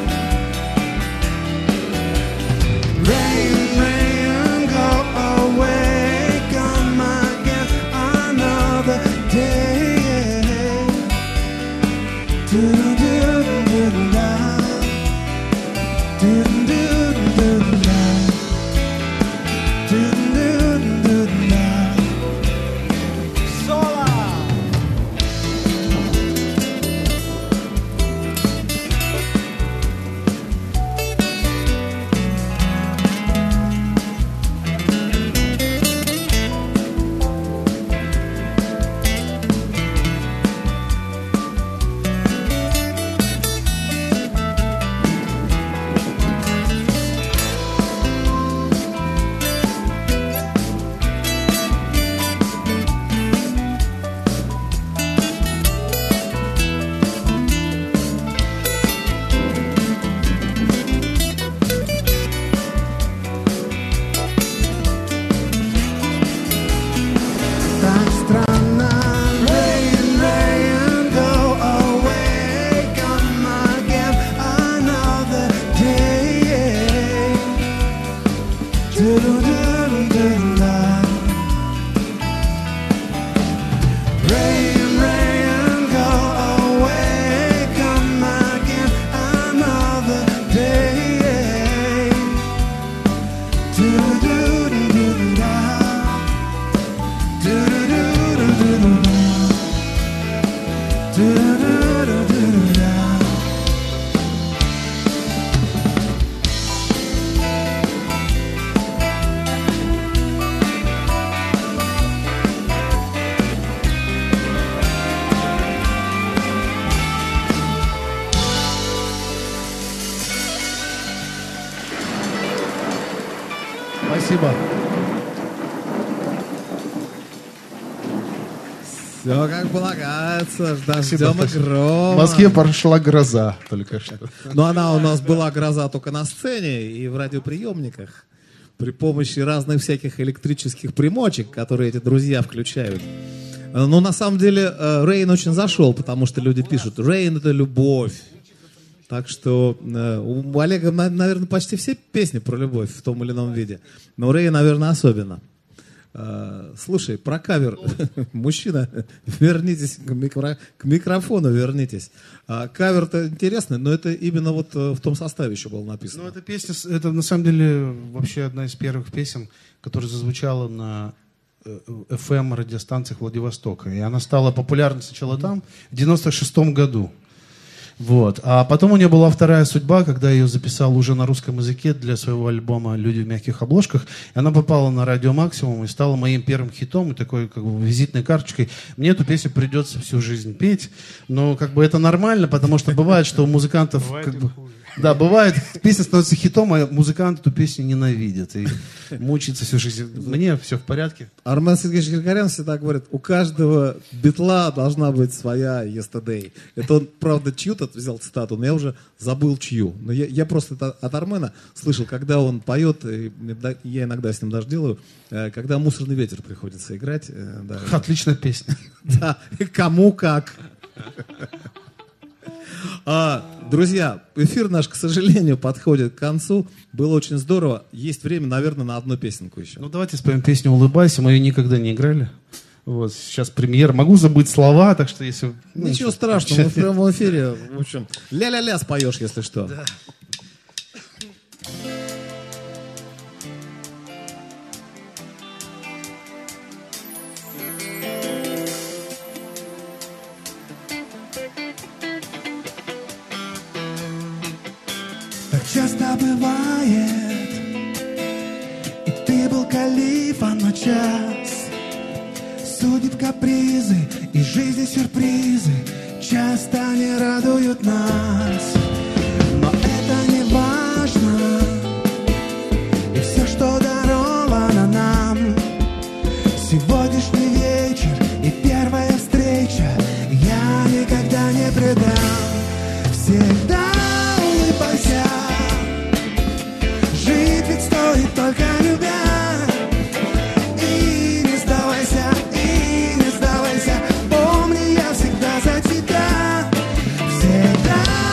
Rain, rain, go away, come again another day. Do-do-do-do-da. Do-do-do-do-da. Do-do-do-do-da. Соло! Спасибо. Все как полагается, дождем и громом. В Москве прошла гроза только что. Но она у нас была гроза только на сцене и в радиоприемниках при помощи разных всяких электрических примочек, которые эти друзья включают. Но на самом деле Рейн очень зашел, потому что люди пишут: Рейн — это любовь. Так что у Олега, наверное, почти все песни про любовь в том или ином виде. Но Рейн, наверное, особенно. Слушай, про кавер. Мужчина, вернитесь к, микро... к микрофону, вернитесь. А, кавер-то интересный, но это именно вот в том составе еще было написано. Ну, эта песня, это на самом деле вообще одна из первых песен, которая зазвучала на эф эм радиостанциях Владивостока. И она стала популярной сначала там, в девяносто шестом году. Вот. А потом у нее была вторая судьба, когда я ее записал уже на русском языке для своего альбома «Люди в мягких обложках». И она попала на радио «Максимум» и стала моим первым хитом и такой как бы визитной карточкой. Мне эту песню придется всю жизнь петь, но как бы это нормально, потому что бывает, что у музыкантов... Как бы, да, бывает, песня становится хитом, а музыкант эту песню ненавидит и мучается всю жизнь. Мне все в порядке. Армен Сергеевич Григорян всегда говорит: у каждого битла должна быть своя yesterday. Это он, правда, чью-то взял цитату, но я уже забыл чью. Но я, я просто это от Армена слышал, когда он поет, и я иногда с ним даже делаю, когда «Мусорный ветер» приходится играть. Да. Отличная песня. Да, кому как. А, друзья, эфир наш, к сожалению, подходит к концу. Было очень здорово. Есть время, наверное, на одну песенку еще. Ну, давайте споем песню «Улыбайся». Мы ее никогда не играли. Вот, сейчас премьера. Могу забыть слова, так что если... Ну, ничего страшного, мы в прямом эфире. В общем, ля-ля-ля споешь, если что. Да. Часто бывает, и ты был калифа, но час судит капризы, и жизни сюрпризы часто не радуют нас. Но это не важно, и все, что даровано нам. Сегодняшний вечер и первая встреча я никогда не предам. Всегда улыбайся. Жить ведь стоит только любя. И не сдавайся, и не сдавайся. Помни, я всегда за тебя. Всегда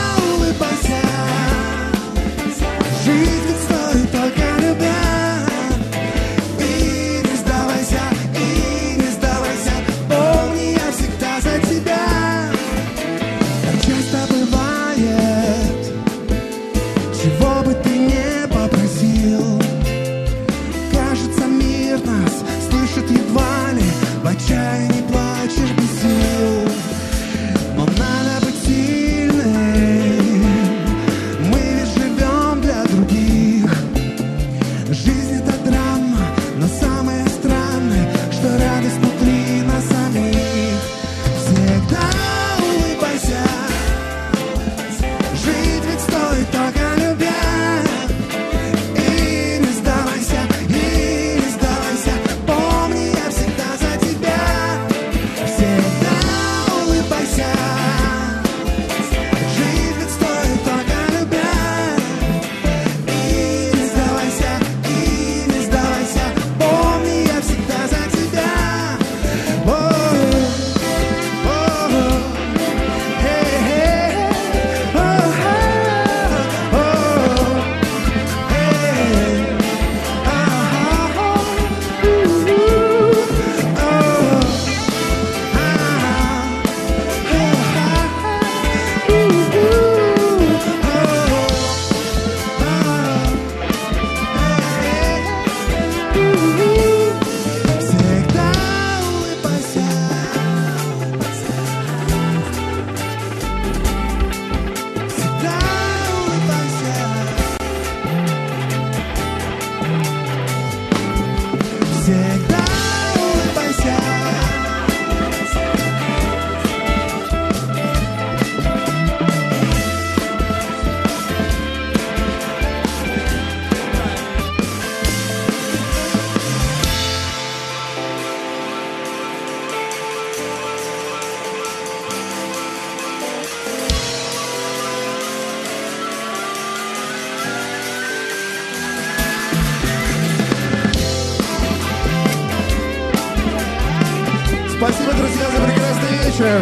вечер.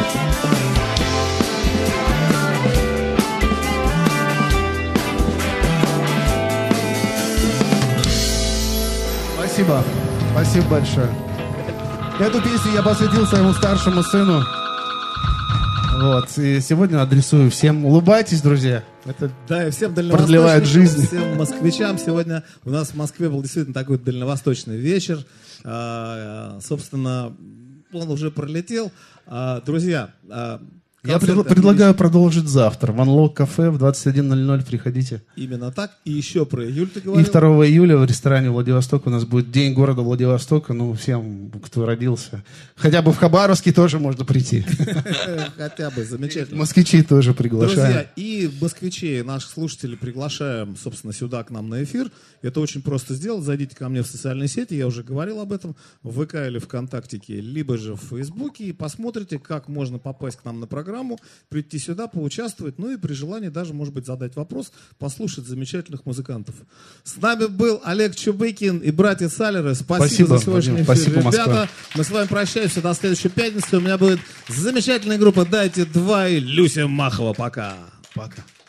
Спасибо. Спасибо большое. Эту песню я посвятил своему старшему сыну. Вот. И сегодня адресую всем. Улыбайтесь, друзья. Это да, и всем продлевает жизнь. Всем москвичам. Сегодня у нас в Москве был действительно такой дальневосточный вечер. А, собственно, он уже пролетел. А, друзья, а, я пред, предлагаю продолжить завтра. В Unlock кафе в двадцать один ноль ноль. Приходите. Именно так. И еще про июль ты говорил. И второго июля в ресторане Владивосток у нас будет День города Владивостока. Ну, всем, кто родился. Хотя бы в Хабаровске тоже можно прийти. Хотя бы, замечательно. Москвичей тоже приглашаем. Друзья, и москвичей, наших слушателей приглашаем, собственно, сюда к нам на эфир. Это очень просто сделать. Зайдите ко мне в социальные сети, я уже говорил об этом, в ВК или ВКонтактике, либо же в Фейсбуке, и посмотрите, как можно попасть к нам на программу, прийти сюда, поучаствовать, ну и при желании даже, может быть, задать вопрос, послушать замечательных музыкантов. С нами был Олег Чубыкин и братья Салеры. Спасибо, Спасибо за сегодняшний эфир, Спасибо, ребята. Москва. Мы с вами прощаемся до следующей пятницы. У меня будет замечательная группа «Дайте два» и Люся Махова. Пока. Пока.